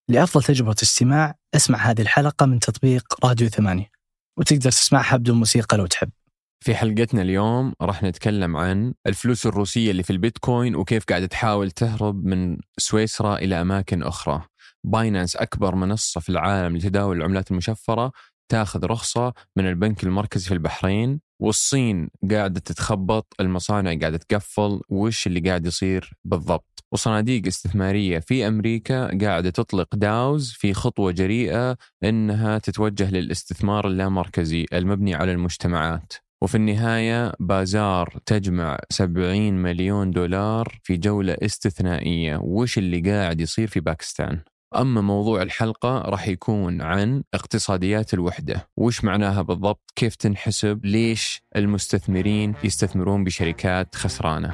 لأفضل تجربة استماع اسمع هذه الحلقة من تطبيق راديو 8، وتقدر تسمعها بدون موسيقى لو تحب. في حلقتنا اليوم راح نتكلم عن الفلوس الروسية اللي في البيتكوين وكيف قاعدة تحاول تهرب من سويسرا إلى أماكن أخرى. باينانس أكبر منصة في العالم لتداول العملات المشفرة تاخذ رخصة من البنك المركزي في البحرين، والصين قاعدة تتخبط، المصانع قاعدة تقفل، وش اللي قاعد يصير بالضبط. وصناديق استثمارية في أمريكا قاعدة تطلق داوز في خطوة جريئة إنها تتوجه للاستثمار اللامركزي المبني على المجتمعات. وفي النهاية بازار تجمع 70 مليون دولار في جولة استثنائية. وش اللي قاعد يصير في باكستان؟ أما موضوع الحلقة راح يكون عن اقتصاديات الوحدة، وش معناها بالضبط، كيف تنحسب، ليش المستثمرين يستثمرون بشركات خسرانة.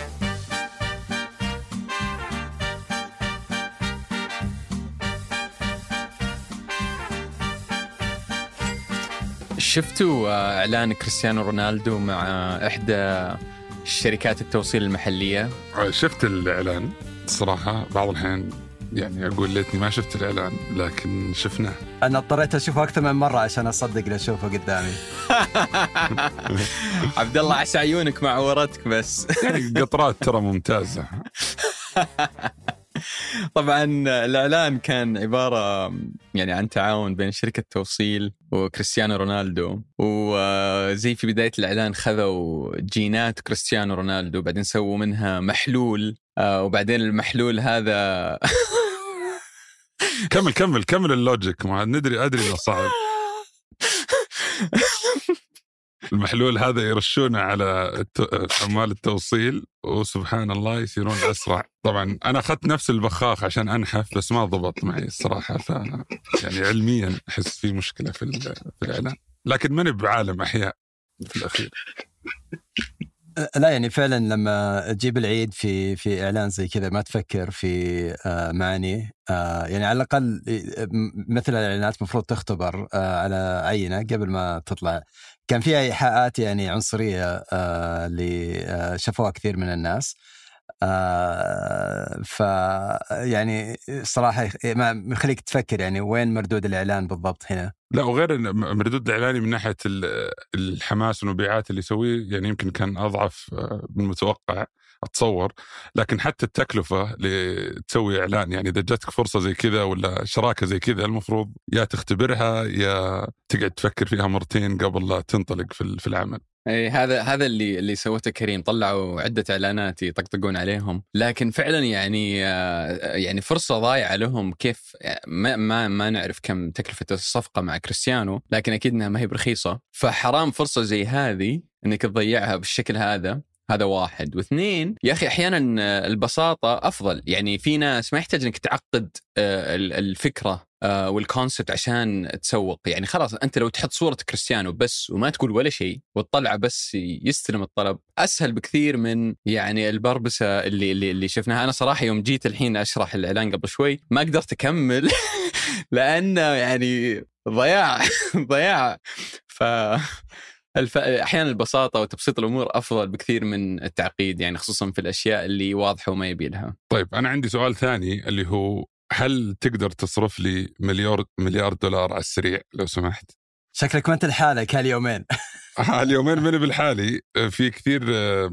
شفتوا إعلان كريستيانو رونالدو مع إحدى شركات التوصيل المحلية؟ شفت الإعلان الصراحة، بعض الحين يعني أقول ليتني ما شفت الإعلان، لكن شفناه. أنا اضطريت أشوفه أكثر من مرة عشان أصدق اللي أشوفه قدامي. عبد الله عسى عيونك مع ورتك بس. يعني قطرات ترى ممتازة. طبعا الإعلان كان عبارة يعني عن تعاون بين شركة توصيل وكريستيانو رونالدو، وزي في بداية الإعلان خذوا جينات كريستيانو رونالدو بعدين سووا منها محلول، وبعدين المحلول هذا كمل اللوجيك، ما أدري إنه صعب. المحلول هذا يرشونه على عمال التوصيل وسبحان الله يصيرون أسرع. طبعا أنا أخذت نفس البخاخ عشان أنحف بس ما ضبط معي الصراحة، يعني علميا أحس في مشكلة في الإعلان، لكن من بعالم أحياء في الأخير. لا يعني فعلا لما تجيب العيد في إعلان زي كذا ما تفكر في معاني، يعني على الأقل مثل الإعلانات مفروض تختبر على عينة قبل ما تطلع. كان فيها إيحاءات يعني عنصرية اللي شافوها كثير من الناس، يعني صراحة ما يخليك تفكر يعني وين مردود الإعلان بالضبط هنا. لا، وغير مردود الإعلاني من ناحية الحماس والمبيعات اللي يسويه يعني يمكن كان أضعف من المتوقع أتصور، لكن حتى التكلفة لتسوي إعلان، يعني إذا جاتك فرصة زي كذا ولا شراكة زي كذا المفروض يا تختبرها يا تقعد تفكر فيها مرتين قبل لا تنطلق في العمل. اي هذا اللي سوته كريم، طلعوا عدة اعلانات يطقطقون عليهم، لكن فعلا يعني فرصة ضايعة لهم. كيف ما نعرف كم تكلفة الصفقة مع كريستيانو، لكن اكيد انها ما هي برخيصة، فحرام فرصة زي هذه انك تضيعها بالشكل هذا. هذا واحد. واثنين، يا أخي أحيانا البساطة أفضل. يعني في ناس ما يحتاج أنك تعقد الفكرة والكونسبت عشان تسوق. يعني خلاص أنت لو تحط صورة كريستيانو بس وما تقول ولا شيء وتطلع بس يستلم الطلب، أسهل بكثير من يعني البربسة اللي شفناها. أنا صراحة يوم جيت الحين أشرح الإعلان قبل شوي ما قدرت أكمل لأنه يعني ضياع. أحيانا البساطة وتبسيط الأمور أفضل بكثير من التعقيد، يعني خصوصا في الأشياء اللي واضحة وما يبي لها. طيب أنا عندي سؤال ثاني اللي هو هل تقدر تصرف لي مليار دولار على السريع لو سمحت؟ شكلك ما انت لحالك هاليومين. اليومين من بالحالي. في كثير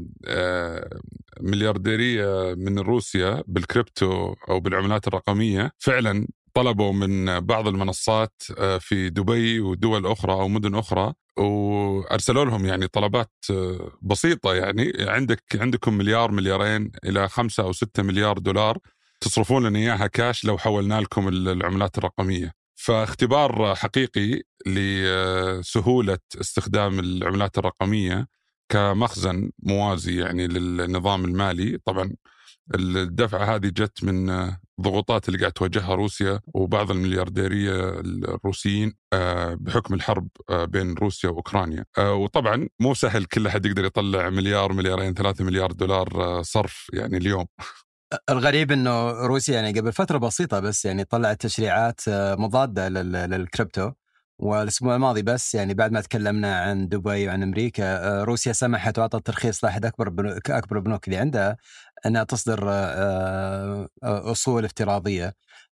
مليارديرية من روسيا بالكريبتو أو بالعملات الرقمية فعلا طلبوا من بعض المنصات في دبي ودول أخرى أو مدن أخرى، وأرسلوا لهم يعني طلبات بسيطة، يعني عندكم مليار مليارين إلى 5 أو 6 مليار دولار تصرفون لنا إياها كاش لو حولنا لكم العملات الرقمية. فاختبار حقيقي لسهولة استخدام العملات الرقمية كمخزن موازي يعني للنظام المالي. طبعا الدفعة هذه جت من ضغوطات اللي قاعد تواجهها روسيا وبعض المليارديرية الروسيين بحكم الحرب بين روسيا وأوكرانيا. وطبعا مو سهل كل أحد يقدر يطلع مليار مليارين 3 مليار دولار صرف يعني اليوم. الغريب انه روسيا يعني قبل فترة بسيطة بس يعني طلعت تشريعات مضادة للكريبتو، والاسبوع الماضي بس يعني بعد ما تكلمنا عن دبي وعن امريكا، روسيا سمحت واعطت ترخيص لاحد اكبر البنوك اللي عندها انها تصدر اصول افتراضية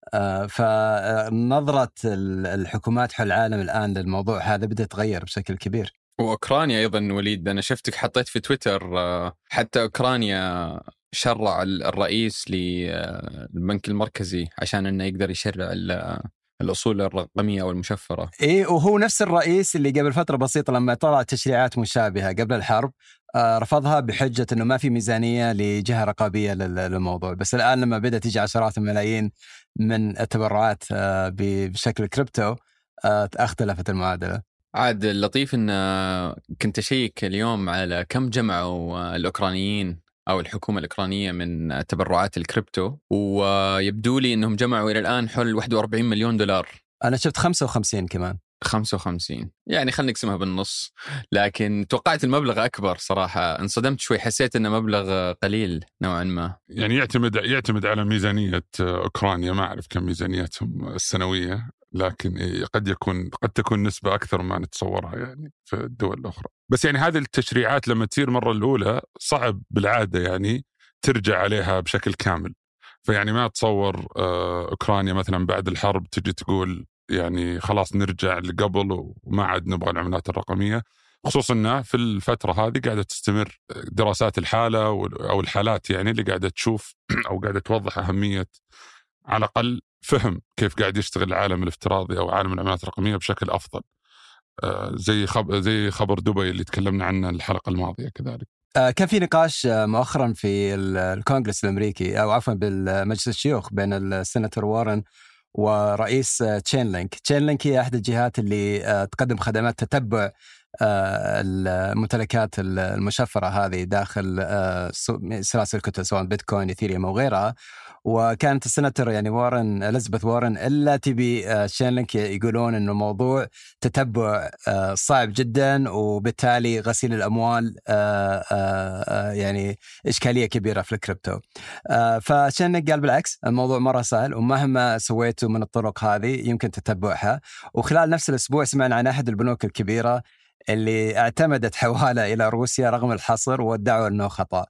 فنظرة الحكومات حول العالم الآن للموضوع هذا بدأت تتغير بشكل كبير. وأوكرانيا أيضا وليد، أنا شفتك حطيت في تويتر حتى أوكرانيا شرع الرئيس للبنك المركزي عشان أنه يقدر يشرع الأصول الرقمية والمشفرة. إيه، وهو نفس الرئيس اللي قبل فترة بسيطة لما طلعت تشريعات مشابهة قبل الحرب رفضها بحجة أنه ما في ميزانية لجهة رقابية للموضوع. بس الآن لما بدأت تيجي عشرات الملايين من التبرعات بشكل كريبتو اختلفت المعادلة. عاد اللطيف أن كنت أشيك اليوم على كم جمعوا الأوكرانيين أو الحكومة الأوكرانية من تبرعات الكريبتو، ويبدو لي أنهم جمعوا إلى الآن حول 41 مليون دولار. أنا شفت 55 كمان. 55 يعني خلينا نقسمها بالنص، لكن توقعت المبلغ أكبر صراحة. انصدمت شوي، حسيت أنه مبلغ قليل نوعا ما. يعني يعتمد على ميزانية أوكرانيا، ما أعرف كم ميزانيتهم السنوية، لكن قد تكون نسبة أكثر ما نتصورها يعني في الدول الأخرى. بس يعني هذه التشريعات لما تصير مرة الأولى صعب بالعادة يعني ترجع عليها بشكل كامل. فيعني ما أتصور أوكرانيا مثلا بعد الحرب تجي تقول يعني خلاص نرجع لقبل وما عاد نبغى العملات الرقمية، خصوصا أنها في الفترة هذه قاعدة تستمر دراسات الحالة أو الحالات يعني اللي قاعدة تشوف أو قاعدة توضح أهمية على الأقل فهم كيف قاعد يشتغل العالم الافتراضي أو عالم العملات الرقمية بشكل أفضل، زي خبر دبي اللي تكلمنا عنه الحلقة الماضية كذلك. كان في نقاش مؤخرا في الكونغرس الأمريكي أو عفوا بالمجلس الشيوخ بين السيناتور وارن ورئيس تشينلينك. تشينلينك هي أحد الجهات اللي تقدم خدمات تتبع الممتلكات المشفرة هذه داخل سلاسل الكتل سواء بيتكوين إثيريوم أو غيرها. وكانت السناتور يعني وارن إليزابيث وارن إلا تبي تشينلينك يقولون إنه موضوع تتبع صعب جدا وبالتالي غسيل الأموال يعني إشكالية كبيرة في الكريبتو. فتشينلينك قال بالعكس الموضوع مرة سهل ومهما سويته من الطرق هذه يمكن تتبعها. وخلال نفس الأسبوع سمعنا عن أحد البنوك الكبيرة اللي اعتمدت حوالة إلى روسيا رغم الحصر وادعوا أنه خطأ.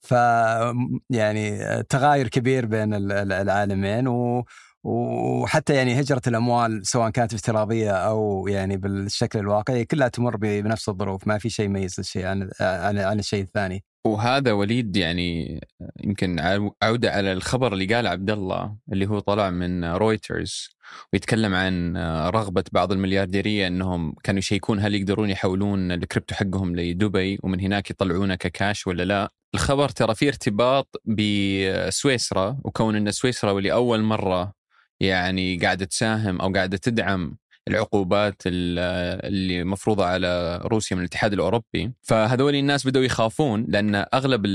يعني تغاير كبير بين العالمين وحتى يعني هجرة الأموال سواء كانت افتراضية أو يعني بالشكل الواقعي كلها تمر بنفس الظروف، ما في شيء يميز الشيء عن الشيء الثاني. وهذا وليد يعني يمكن عودة على الخبر اللي قال عبد الله اللي هو طلع من رويترز ويتكلم عن رغبة بعض المليارديرية أنهم كانوا يشيكون هل يقدرون يحولون الكريبتو حقهم لدبي ومن هناك يطلعونه ككاش ولا لا. الخبر ترى فيه ارتباط بسويسرا، وكون أن سويسرا واللي أول مرة يعني قاعدة تساهم أو قاعدة تدعم العقوبات اللي مفروضة على روسيا من الاتحاد الأوروبي، فهذول الناس بدأوا يخافون لأن أغلب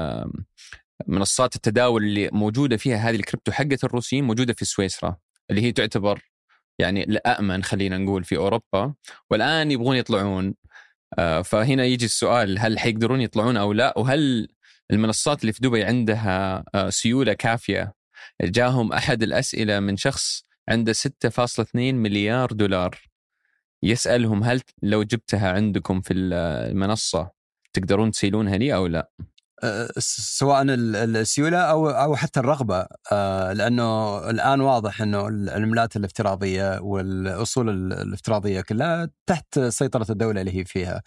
منصات التداول اللي موجودة فيها هذه الكريبتو حقة الروسيين موجودة في سويسرا اللي هي تعتبر يعني الأأمن خلينا نقول في أوروبا، والآن يبغون يطلعون. فهنا يجي السؤال هل حيقدرون يطلعون أو لا، وهل المنصات اللي في دبي عندها سيولة كافية. جاهم أحد الأسئلة من شخص عنده 6.2 مليار دولار يسألهم هل لو جبتها عندكم في المنصة تقدرون تسيلونها لي أو لا؟ سواء السيولة أو حتى الرغبة، لأنه الآن واضح أنه العملات الافتراضية والأصول الافتراضية كلها تحت سيطرة الدولة اللي هي فيها.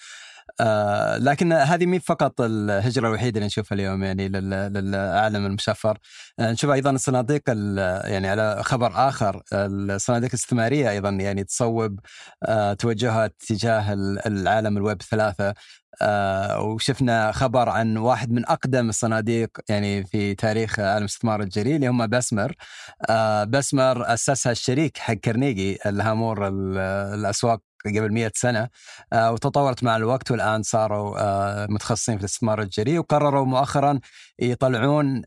لكن هذه مي فقط الهجرة الوحيدة اللي نشوفها اليوم يعني للعالم المشفر. نشوف أيضا الصناديق يعني على خبر آخر الصناديق الاستثمارية أيضا يعني تصوب توجهها تجاه العالم الويب 3. وشفنا خبر عن واحد من أقدم الصناديق يعني في تاريخ عالم الاستثمار الجريء اللي هم بسمر. بسمر أسسها الشريك حق كارنيجي الهامور الأسواق قبل 100 سنة، وتطورت مع الوقت والآن صاروا متخصصين في الاستثمار الجريء. وقرروا مؤخرا يطلعون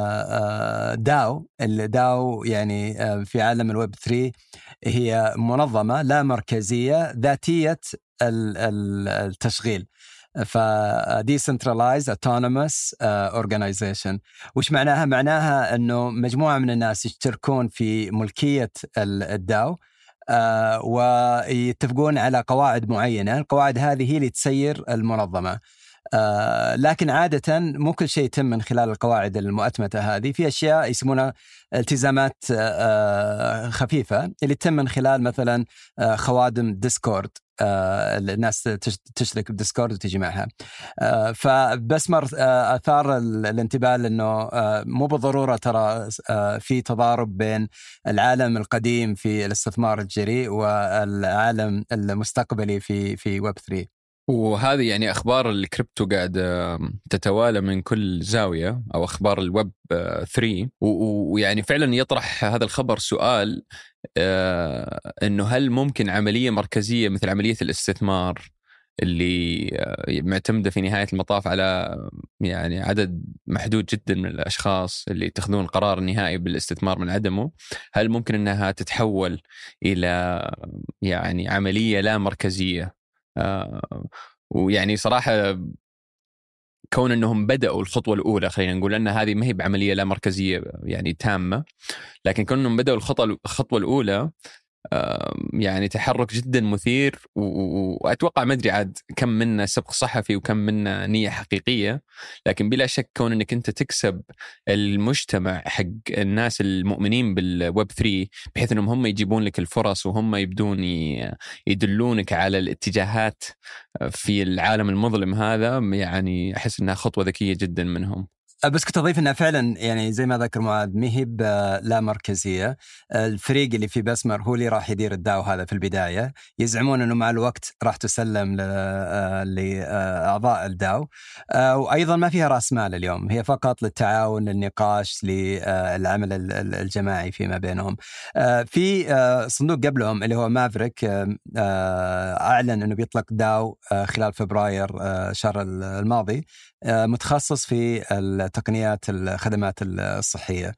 داو يعني في عالم الويب 3 هي منظمة لا مركزية ذاتية التشغيل، Decentralized Autonomous Organization. وش معناها؟ معناها أنه مجموعة من الناس يشتركون في ملكية الداو ويتفقون على قواعد معينة. القواعد هذه هي اللي تسير المنظمة. لكن عادة مو كل شيء يتم من خلال القواعد المؤتمتة هذه. في أشياء يسمونها التزامات خفيفة اللي تتم من خلال مثلا خوادم ديسكورد. الناس تشترك بديسكورد وتجي معها. فبسمر أثار الانتباه لأنه مو بالضرورة ترى في تضارب بين العالم القديم في الاستثمار الجريء والعالم المستقبلي في ويب 3. وهذه يعني أخبار الكريبتو قاعد تتوالى من كل زاوية، أو أخبار الويب 3. ويعني فعلا يطرح هذا الخبر سؤال إنه هل ممكن عملية مركزية مثل عملية الاستثمار اللي معتمدة في نهاية المطاف على يعني عدد محدود جدا من الأشخاص اللي يتخذون القرار النهائي بالاستثمار من عدمه، هل ممكن أنها تتحول إلى يعني عملية لا مركزية؟ ويعني صراحة كون أنهم بدأوا الخطوة الأولى، خلينا نقول أن هذه ما هي بعملية لا مركزية يعني تامة، لكن كونهم بدأوا الخطوة الأولى يعني تحرك جدا مثير. وأتوقع ما أدري عاد كم منا سبق صحفي وكم منا نية حقيقية، لكن بلا شك كون أنك أنت تكسب المجتمع حق الناس المؤمنين بالويب 3 بحيث أنهم هم يجيبون لك الفرص وهم يبدون يدلونك على الاتجاهات في العالم المظلم هذا، يعني أحس أنها خطوة ذكية جدا منهم. بس كنت أضيف أنها فعلا يعني زي ما ذكر معاذ مهب لا مركزية. الفريق اللي في بسمر هو اللي راح يدير الداو هذا في البداية. يزعمون أنه مع الوقت راح تسلم لأعضاء الداو، وأيضا ما فيها رأس مال اليوم، هي فقط للتعاون للنقاش للعمل الجماعي فيما بينهم. في صندوق قبلهم اللي هو مافريك أعلن أنه بيطلق داو خلال فبراير شهر الماضي، متخصص في التقنيات الخدمات الصحية.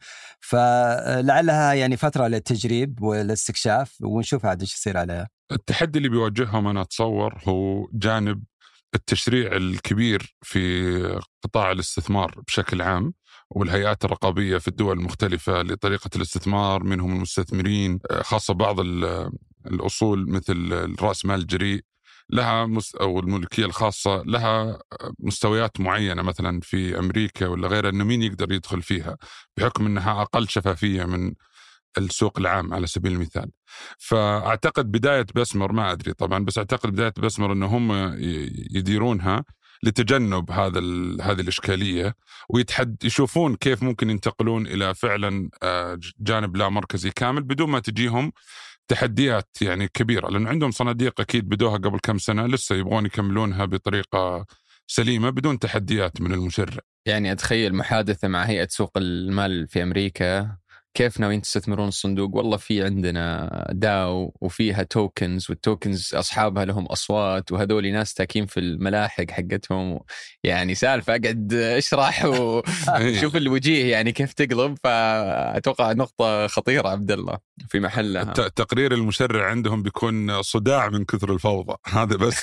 فلعلها يعني فترة للتجريب والاستكشاف، ونشوف عاد ايش يصير عليها. التحدي اللي بيواجههم أنا أتصور هو جانب التشريع الكبير في قطاع الاستثمار بشكل عام، والهيئات الرقابية في الدول المختلفة لطريقة الاستثمار، منهم المستثمرين، خاصة بعض الأصول مثل الرأس مال الجريء لها أو الملكية الخاصة لها مستويات معينة، مثلا في أمريكا ولا غيرها، إنه مين يقدر يدخل فيها بحكم أنها أقل شفافية من السوق العام على سبيل المثال. فأعتقد بداية بسمر، ما أدري طبعا، بس أعتقد بداية بسمر أنه هم يديرونها لتجنب هذه الإشكالية، يشوفون كيف ممكن ينتقلون إلى فعلا جانب لا مركزي كامل بدون ما تجيهم تحديات يعني كبيرة، لأن عندهم صناديق أكيد بدوها قبل كم سنة، لسه يبغون يكملونها بطريقة سليمة بدون تحديات من المشرع. يعني أتخيل محادثة مع هيئة سوق المال في أمريكا، كيف ناويين تستثمرون الصندوق؟ والله في عندنا داو وفيها توكنز، والتوكنز أصحابها لهم أصوات، وهذول ناس تاكين في الملاحق حقتهم، يعني سالفة أقعد أشرح وشوف الوجيه يعني كيف تقلب. فأتوقع نقطة خطيرة عبد الله في محلها. تقرير المشرع عندهم بيكون صداع من كثر الفوضى، هذا بس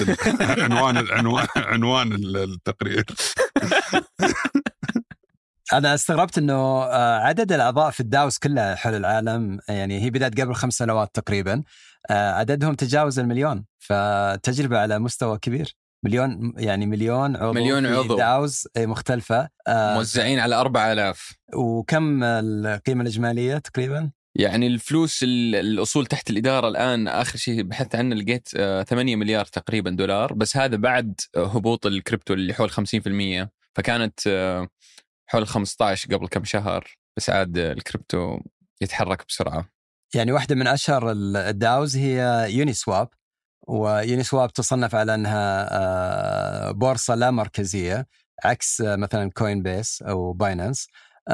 عنوان التقرير. أنا استغربت أنه عدد الأعضاء في الداوس كلها حول العالم، يعني هي بدأت قبل 5 سنوات تقريبا، عددهم تجاوز 1,000,000، فتجربة على مستوى كبير. مليون عضو داوز مختلفة موزعين على 4000. وكم القيمة الإجمالية تقريبا؟ يعني الفلوس الأصول تحت الإدارة الآن آخر شيء بحثت عنه لقيت 8 مليار تقريبا دولار، بس هذا بعد هبوط الكريبتو اللي حول 50%، فكانت حول 15 قبل كم شهر، بس عاد الكريبتو يتحرك بسرعة. يعني واحدة من أشهر الداوز هي يونيسواب، ويونيسواب تصنف على أنها بورصة لا مركزية عكس مثلا كوين بيس أو باينانس،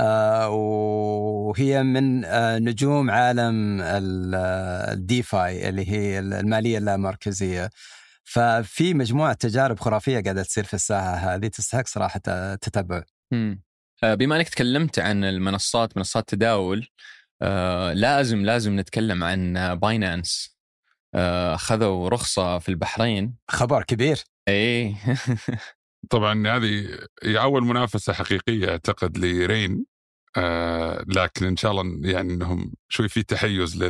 وهي من نجوم عالم الديفاي اللي هي المالية اللا مركزية. ففي مجموعة تجارب خرافية قاعدة تصير في الساحة هذه، تستحق صراحة تتبع. بما أنك تكلمت عن منصات تداول، لازم نتكلم عن باينانس. خذوا رخصة في البحرين، خبر كبير. ايه طبعا هذه أول منافسة حقيقية أعتقد لرين، لكن إن شاء الله يعني أنهم شوي في تحيز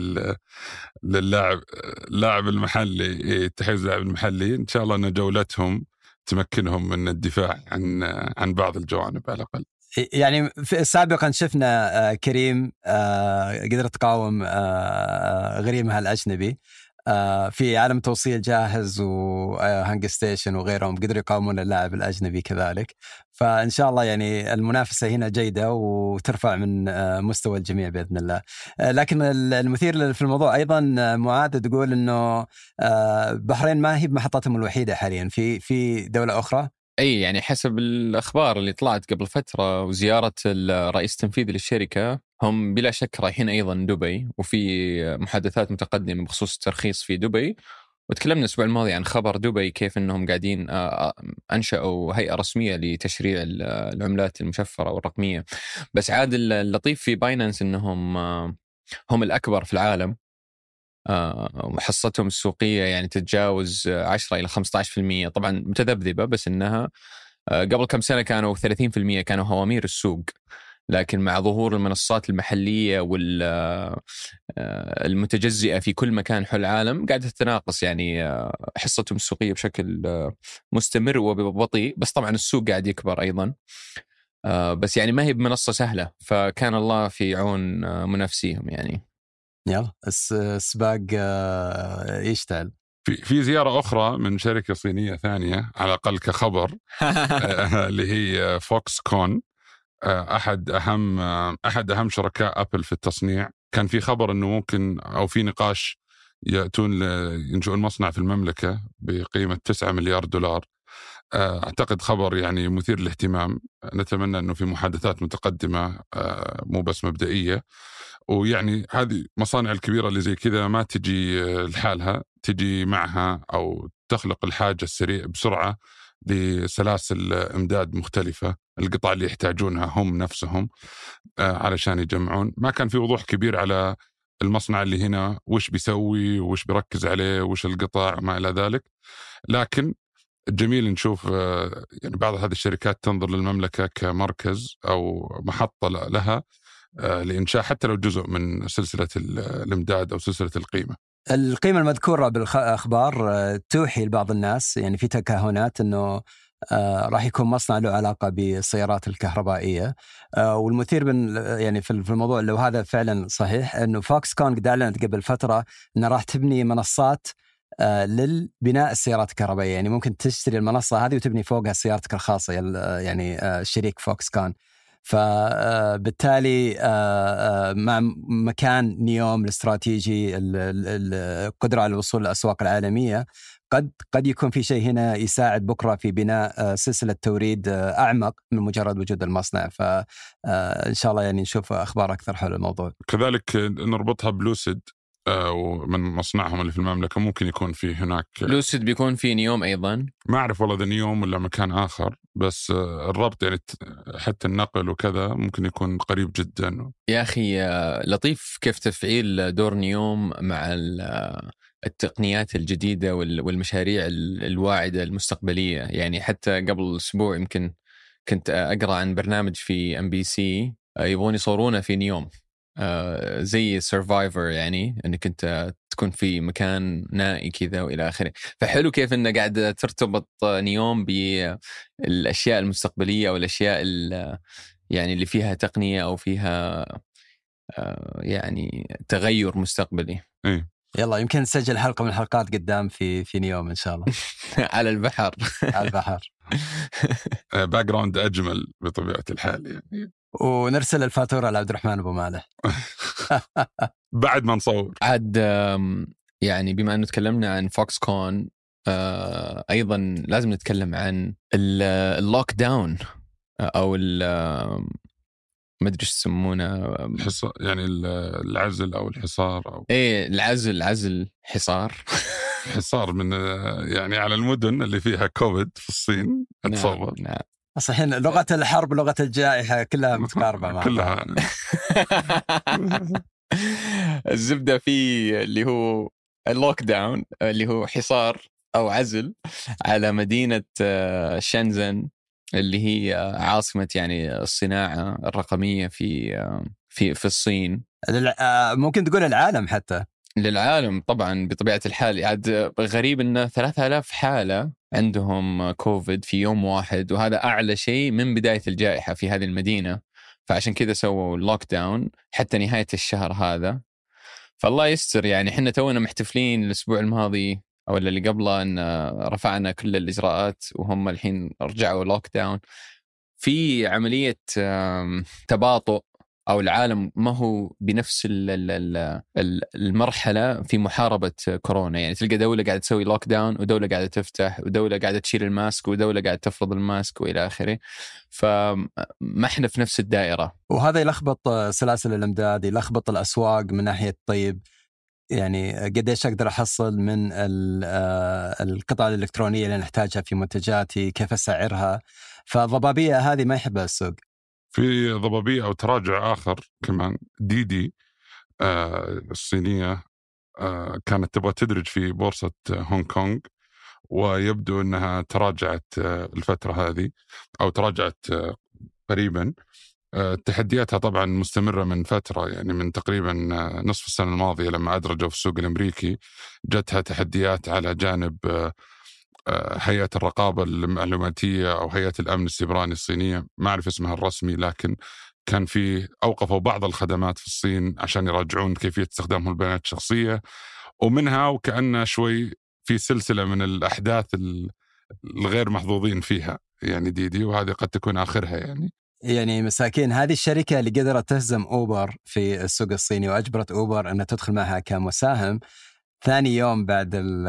للاعب المحلي، تحيز اللاعب المحلي. إن شاء الله أن جولتهم تمكنهم من الدفاع عن بعض الجوانب على الأقل. يعني سابقا شفنا كريم قدر تقاوم غريمها الأجنبي في عالم توصيل جاهز وهانج ستيشن وغيرهم، قدروا يقاومون اللاعب الأجنبي كذلك. فإن شاء الله يعني المنافسة هنا جيدة وترفع من مستوى الجميع بإذن الله. لكن المثير في الموضوع أيضا معاذ تقول إنه بحرين ما هي بمحطتهم الوحيدة حاليا في دولة أخرى. أي يعني حسب الأخبار اللي طلعت قبل فترة وزيارة الرئيس التنفيذي للشركة، هم بلا شك رايحين أيضا دبي، وفي محادثات متقدمة بخصوص الترخيص في دبي. وتكلمنا الأسبوع الماضي عن خبر دبي كيف أنهم قاعدين أنشأوا هيئة رسمية لتشريع العملات المشفرة والرقمية. بس عاد اللطيف في باينانس أنهم هم الأكبر في العالم، وحصتهم السوقية يعني تتجاوز 10 إلى 15%. طبعا متذبذبة، بس إنها قبل كم سنة كانوا 30%، كانوا هوامير السوق. لكن مع ظهور المنصات المحلية والمتجزئة في كل مكان حول العالم قاعدة تتناقص يعني حصتهم السوقية بشكل مستمر وببطيء. بس طبعا السوق قاعد يكبر أيضا، بس يعني ما هي بمنصة سهلة، فكان الله في عون منافسيهم يعني. يلا السباق يشتغل. في زيارة أخرى من شركة صينية ثانية على الأقل كخبر اللي هي فوكس كون، أحد أهم شركاء أبل في التصنيع. كان في خبر أنه ممكن أو في نقاش ينشؤون مصنع في المملكة بقيمة 9 مليار دولار. أعتقد خبر يعني مثير للاهتمام. نتمنى أنه في محادثات متقدمة مو بس مبدئية. ويعني هذه مصانع الكبيرة اللي زي كذا ما تجي لحالها، تجي معها أو تخلق الحاجة السريع بسرعة لسلاسل إمداد مختلفة، القطع اللي يحتاجونها هم نفسهم علشان يجمعون. ما كان في وضوح كبير على المصنع اللي هنا وش بيسوي وش بيركز عليه وش القطع ما إلى ذلك. لكن جميل نشوف يعني بعض هذه الشركات تنظر للمملكة كمركز أو محطة لها لإنشاء حتى لو جزء من سلسلة الإمداد أو سلسلة القيمة المذكورة بالأخبار توحي لبعض الناس يعني في تكهنات أنه راح يكون مصنع له علاقة بالسيارات الكهربائية. والمثير يعني في الموضوع لو هذا فعلا صحيح أنه فوكس كون قد أعلنت قبل فترة أنها راح تبني منصات للبناء السيارات الكهربائية. يعني ممكن تشتري المنصة هذه وتبني فوقها سيارتك الخاصة يعني شريك فوكس كون. فبالتالي مع مكان نيوم الاستراتيجي القدرة على الوصول للأسواق العالمية قد يكون في شيء هنا يساعد بكرة في بناء سلسلة توريد أعمق من مجرد وجود المصنع. فإن شاء الله يعني نشوف أخبار أكثر حول الموضوع. كذلك نربطها بلوسيد ومن مصنعهم اللي في المملكة ممكن يكون في هناك. لوسيد بيكون في نيوم أيضا، ما أعرف والله ذا نيوم ولا مكان آخر، بس الربط يعني حتى النقل وكذا ممكن يكون قريب جدا. يا أخي لطيف كيف تفعيل دور نيوم مع التقنيات الجديدة والمشاريع الواعدة المستقبلية. يعني حتى قبل أسبوع يمكن كنت أقرأ عن برنامج في MBC يبغون يصورونه في نيوم، زي سيرفايفر، يعني انك انت تكون في مكان نائي كذا والى اخره. فحلو كيف انه قاعد ترتبط نيوم بالاشياء المستقبليه والاشياء يعني اللي فيها تقنيه او فيها يعني تغير مستقبلي. يلا يمكن نسجل حلقه من الحلقات قدام في نيوم ان شاء الله. على البحر. على البحر. باك جراوند اجمل بطبيعه الحال يعني. ونرسل الفاتورة لعبد الرحمن أبو مالح بعد ما نصور. عاد يعني بما أنه تكلمنا عن فوكس كون أيضا لازم نتكلم عن اللوك داون أو ما أدري إيش يسمونه، يعني العزل أو الحصار أو إيه العزل حصار حصار من يعني على المدن اللي فيها كوفيد في الصين. أتصور نعم. صحيح لغة الحرب لغة الجائحة كلها متقاربة مع كلها. الزبدة في اللي هو اللوك داون اللي هو حصار أو عزل على مدينة شنزن اللي هي عاصمة يعني الصناعة الرقمية في الصين. ممكن تقول العالم حتى. للعالم طبعا بطبيعة الحال. عاد غريب أن 3000 حالة عندهم كوفيد في يوم واحد، وهذا أعلى شيء من بداية الجائحة في هذه المدينة. فعشان كذا سووا اللوك داون حتى نهاية الشهر هذا. فالله يستر يعني. حنا تونا محتفلين الأسبوع الماضي أو اللي قبله أن رفعنا كل الإجراءات، وهم الحين رجعوا لوك داون. في عملية تباطؤ، أو العالم ما هو بنفس المرحلة في محاربة كورونا. يعني تلقى دولة قاعدة تسوي لوك داون، ودولة قاعدة تفتح، ودولة قاعدة تشيل الماسك، ودولة قاعدة تفرض الماسك، وإلى آخره. فما احنا في نفس الدائرة، وهذا يلخبط سلاسل الإمداد، يلخبط الأسواق من ناحية. طيب يعني قديش أقدر أحصل من القطع الإلكترونية اللي نحتاجها في منتجاتي، كيف أسعرها؟ فالضبابية هذه ما يحبها السوق. في ضبابية أو تراجع آخر كمان. ديدي الصينية كانت تبغى تدرج في بورصة هونغ كونغ، ويبدو أنها تراجعت الفترة هذه أو تراجعت قريبا. تحدياتها طبعا مستمرة من فترة، يعني من تقريبا نصف السنة الماضية لما أدرجوا في السوق الأمريكي جتها تحديات على جانب هيئة الرقابة المعلوماتية أو هيئة الأمن السيبراني الصينية، ما أعرف اسمها الرسمي، لكن كان في أوقفوا بعض الخدمات في الصين عشان يراجعون كيفية استخدامهم البيانات الشخصية. ومنها وكأنه شوي في سلسلة من الأحداث الغير محظوظين فيها يعني ديدي، وهذه قد تكون آخرها. يعني مساكين هذه الشركة اللي قدرت تهزم أوبر في السوق الصيني وأجبرت أوبر أن تدخل معها كمساهم. ثاني يوم بعد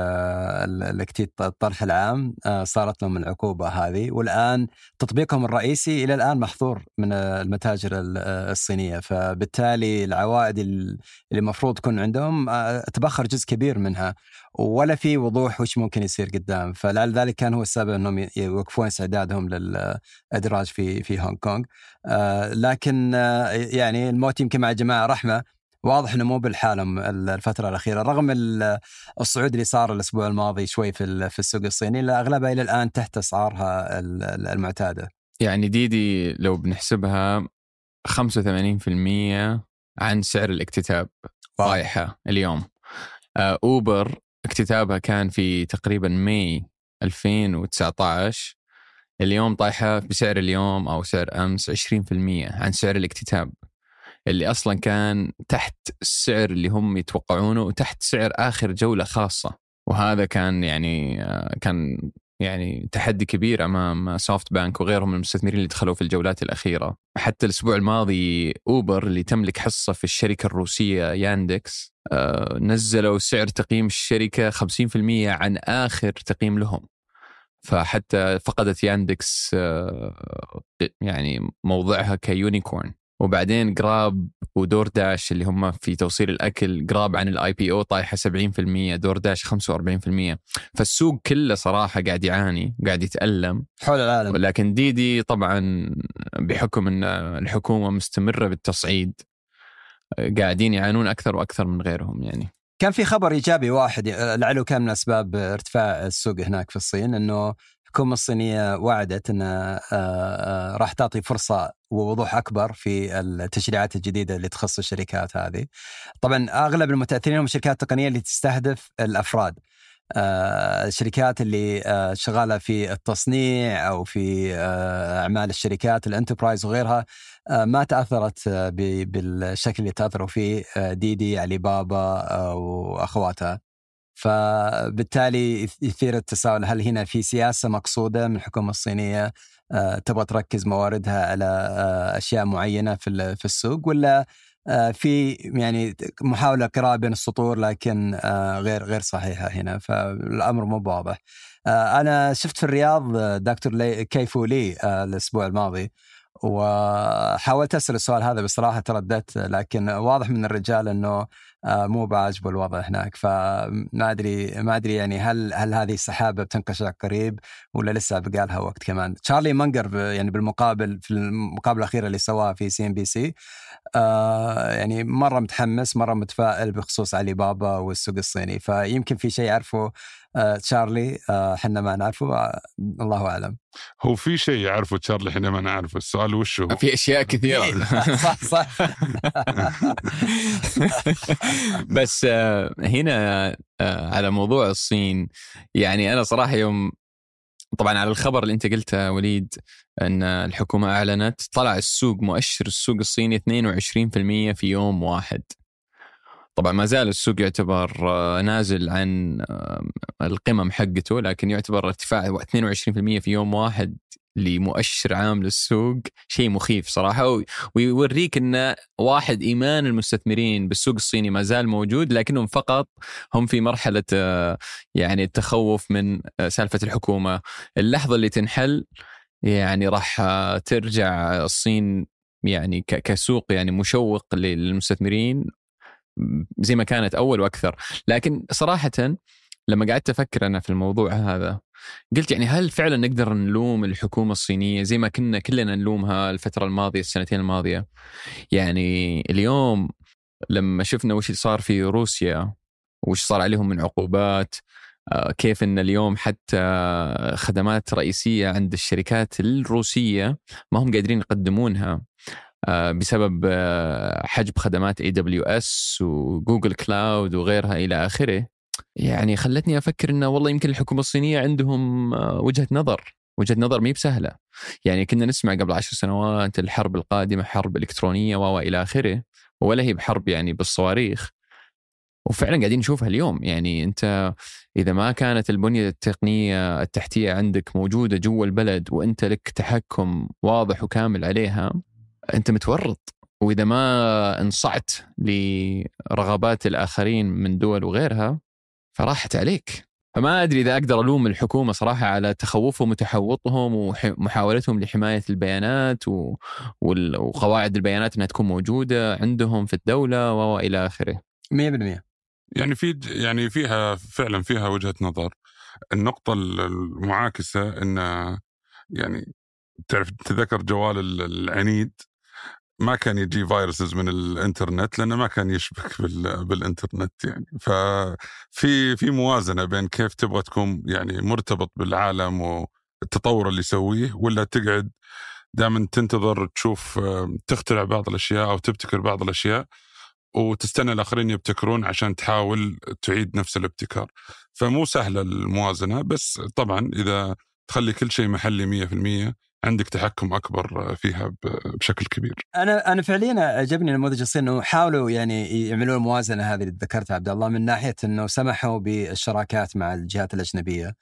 الطرح العام صارت لهم العقوبة هذه، والآن تطبيقهم الرئيسي إلى الآن محظور من المتاجر الصينية. فبالتالي العوائد اللي مفروض تكون عندهم تبخر جزء كبير منها، ولا في وضوح وش ممكن يصير قدام. فلعل ذلك كان هو السبب أنهم يوقفون استعدادهم للإدراج في هونغ كونغ. لكن يعني الموت يمكن مع جماعة رحمة. واضح انه مو بالحالم الفتره الاخيره، رغم الصعود اللي صار الاسبوع الماضي شوي في السوق الصيني، لا اغلبها الى الان تحت اسعارها المعتاده. يعني ديدي لو بنحسبها 85% عن سعر الاكتتاب طايحه اليوم. اوبر اكتتابها كان في تقريبا ماي 2019، اليوم طايحه بسعر اليوم او سعر امس 20% عن سعر الاكتتاب، اللي أصلا كان تحت السعر اللي هم يتوقعونه وتحت سعر آخر جولة خاصة. وهذا كان يعني تحدي كبير أمام سوفت بانك وغيرهم من المستثمرين اللي دخلوا في الجولات الأخيرة. حتى الأسبوع الماضي أوبر اللي تملك حصة في الشركة الروسية ياندكس نزلوا سعر تقييم الشركة 50% عن آخر تقييم لهم. فحتى فقدت ياندكس يعني موضعها كيونيكورن. وبعدين جراب ودور داش اللي هم في توصيل الأكل، جراب عن الآي بي أو طايحة 70%، دور داش 45%. فالسوق كله صراحة قاعد يعاني، قاعد يتألم حول العالم. لكن ديدي طبعا بحكم أن الحكومة مستمرة بالتصعيد قاعدين يعانون أكثر وأكثر من غيرهم. يعني كان في خبر إيجابي واحد لعله كان من أسباب ارتفاع السوق هناك في الصين، أنه الحكومة الصينية وعدت أن راح تعطي فرصة ووضوح أكبر في التشريعات الجديدة اللي تخص الشركات هذه. طبعا أغلب المتأثرين هم شركات تقنية اللي تستهدف الأفراد، الشركات اللي شغالة في التصنيع أو في أعمال الشركات الانتربرايز وغيرها ما تأثرت بالشكل اللي تأثروا فيه ديدي، علي بابا وأخواتها. فبالتالي يثير التساؤل، هل هنا في سياسة مقصودة من الحكومة الصينية تبغى تركز مواردها على أشياء معينة في السوق، ولا في يعني محاولة قراءة بين السطور لكن غير صحيحة هنا؟ فالأمر مو واضح. أنا شفت في الرياض دكتور كيفو لي الأسبوع الماضي، وحاولت أسأل السؤال هذا بصراحة، ترددت، لكن واضح من الرجال أنه مو بعجبه الوضع هناك. فما أدري يعني هل هذه السحابة بتنقشع قريب ولا لسه بقالها وقت كمان. تشارلي مانجر يعني بالمقابل في المقابلة الأخيرة اللي سواها في CNBC يعني مرة متحمس، مرة متفائل بخصوص علي بابا والسوق الصيني. فيمكن في شيء يعرفه تشارلي حنا ما نعرفه، الله أعلم. هو في شيء يعرفه تشارلي حنا ما نعرفه، السؤال وش هو؟ في أشياء كثيرة. صح بس هنا على موضوع الصين، يعني أنا صراحة يوم طبعا على الخبر اللي أنت قلته وليد أن الحكومة أعلنت، طلع السوق مؤشر السوق الصيني 22% في يوم واحد. طبعا ما زال السوق يعتبر نازل عن القمم حقته، لكن يعتبر ارتفاع 22% في يوم واحد لمؤشر عام للسوق شيء مخيف صراحة، ويوريك أن واحد إيمان المستثمرين بالسوق الصيني ما زال موجود، لكنهم فقط هم في مرحلة يعني التخوف من سالفة الحكومة. اللحظة اللي تنحل يعني راح ترجع الصين يعني كسوق يعني مشوق للمستثمرين زي ما كانت أول وأكثر. لكن صراحة لما قعدت أفكر أنا في الموضوع هذا، قلت يعني هل فعلا نقدر نلوم الحكومة الصينية زي ما كنا كلنا نلومها الفترة الماضية السنتين الماضية؟ يعني اليوم لما شفنا وش صار في روسيا وش صار عليهم من عقوبات، كيف أن اليوم حتى خدمات رئيسية عند الشركات الروسية ما هم قادرين يقدمونها بسبب حجب خدمات AWS وجوجل كلاود وغيرها إلى آخره. يعني خلتني أفكر إنه والله يمكن الحكومة الصينية عندهم وجهة نظر مي بسهلة. يعني كنا نسمع قبل 10 سنوات الحرب القادمة حرب إلكترونية وإلى آخره، ولا هي بحرب يعني بالصواريخ، وفعلا قاعدين نشوفها اليوم. يعني أنت إذا ما كانت البنية التقنية التحتية عندك موجودة جوا البلد وأنت لك تحكم واضح وكامل عليها، أنت متورط. وإذا ما انصعت لرغبات الآخرين من دول وغيرها فراحت عليك. فما أدري إذا أقدر ألوم الحكومة صراحة على تخوفهم وتحوطهم ومحاولتهم لحماية البيانات وقواعد البيانات أنها تكون موجودة عندهم في الدولة وإلى آخره. 100%. يعني فيها فعلا فيها وجهة نظر. النقطة المعاكسة إن يعني تعرف تذكر جوال العنيد ما كان يجي فيروسز من الانترنت لأنه ما كان يشبك بالانترنت. يعني ففي موازنة بين كيف تبغى تكون يعني مرتبط بالعالم والتطور اللي يسويه، ولا تقعد دائما تنتظر تشوف تخترع بعض الأشياء أو تبتكر بعض الأشياء وتستنى الآخرين يبتكرون عشان تحاول تعيد نفس الابتكار. فمو سهلة الموازنة، بس طبعا إذا تخلي كل شيء محلي 100% عندك تحكم أكبر فيها بشكل كبير. أنا فعليا عجبني النموذج الصيني إنه حاولوا يعني يعملون الموازنة هذه اللي ذكرتها عبد الله، من ناحية إنه سمحوا بالشراكات مع الجهات الأجنبية.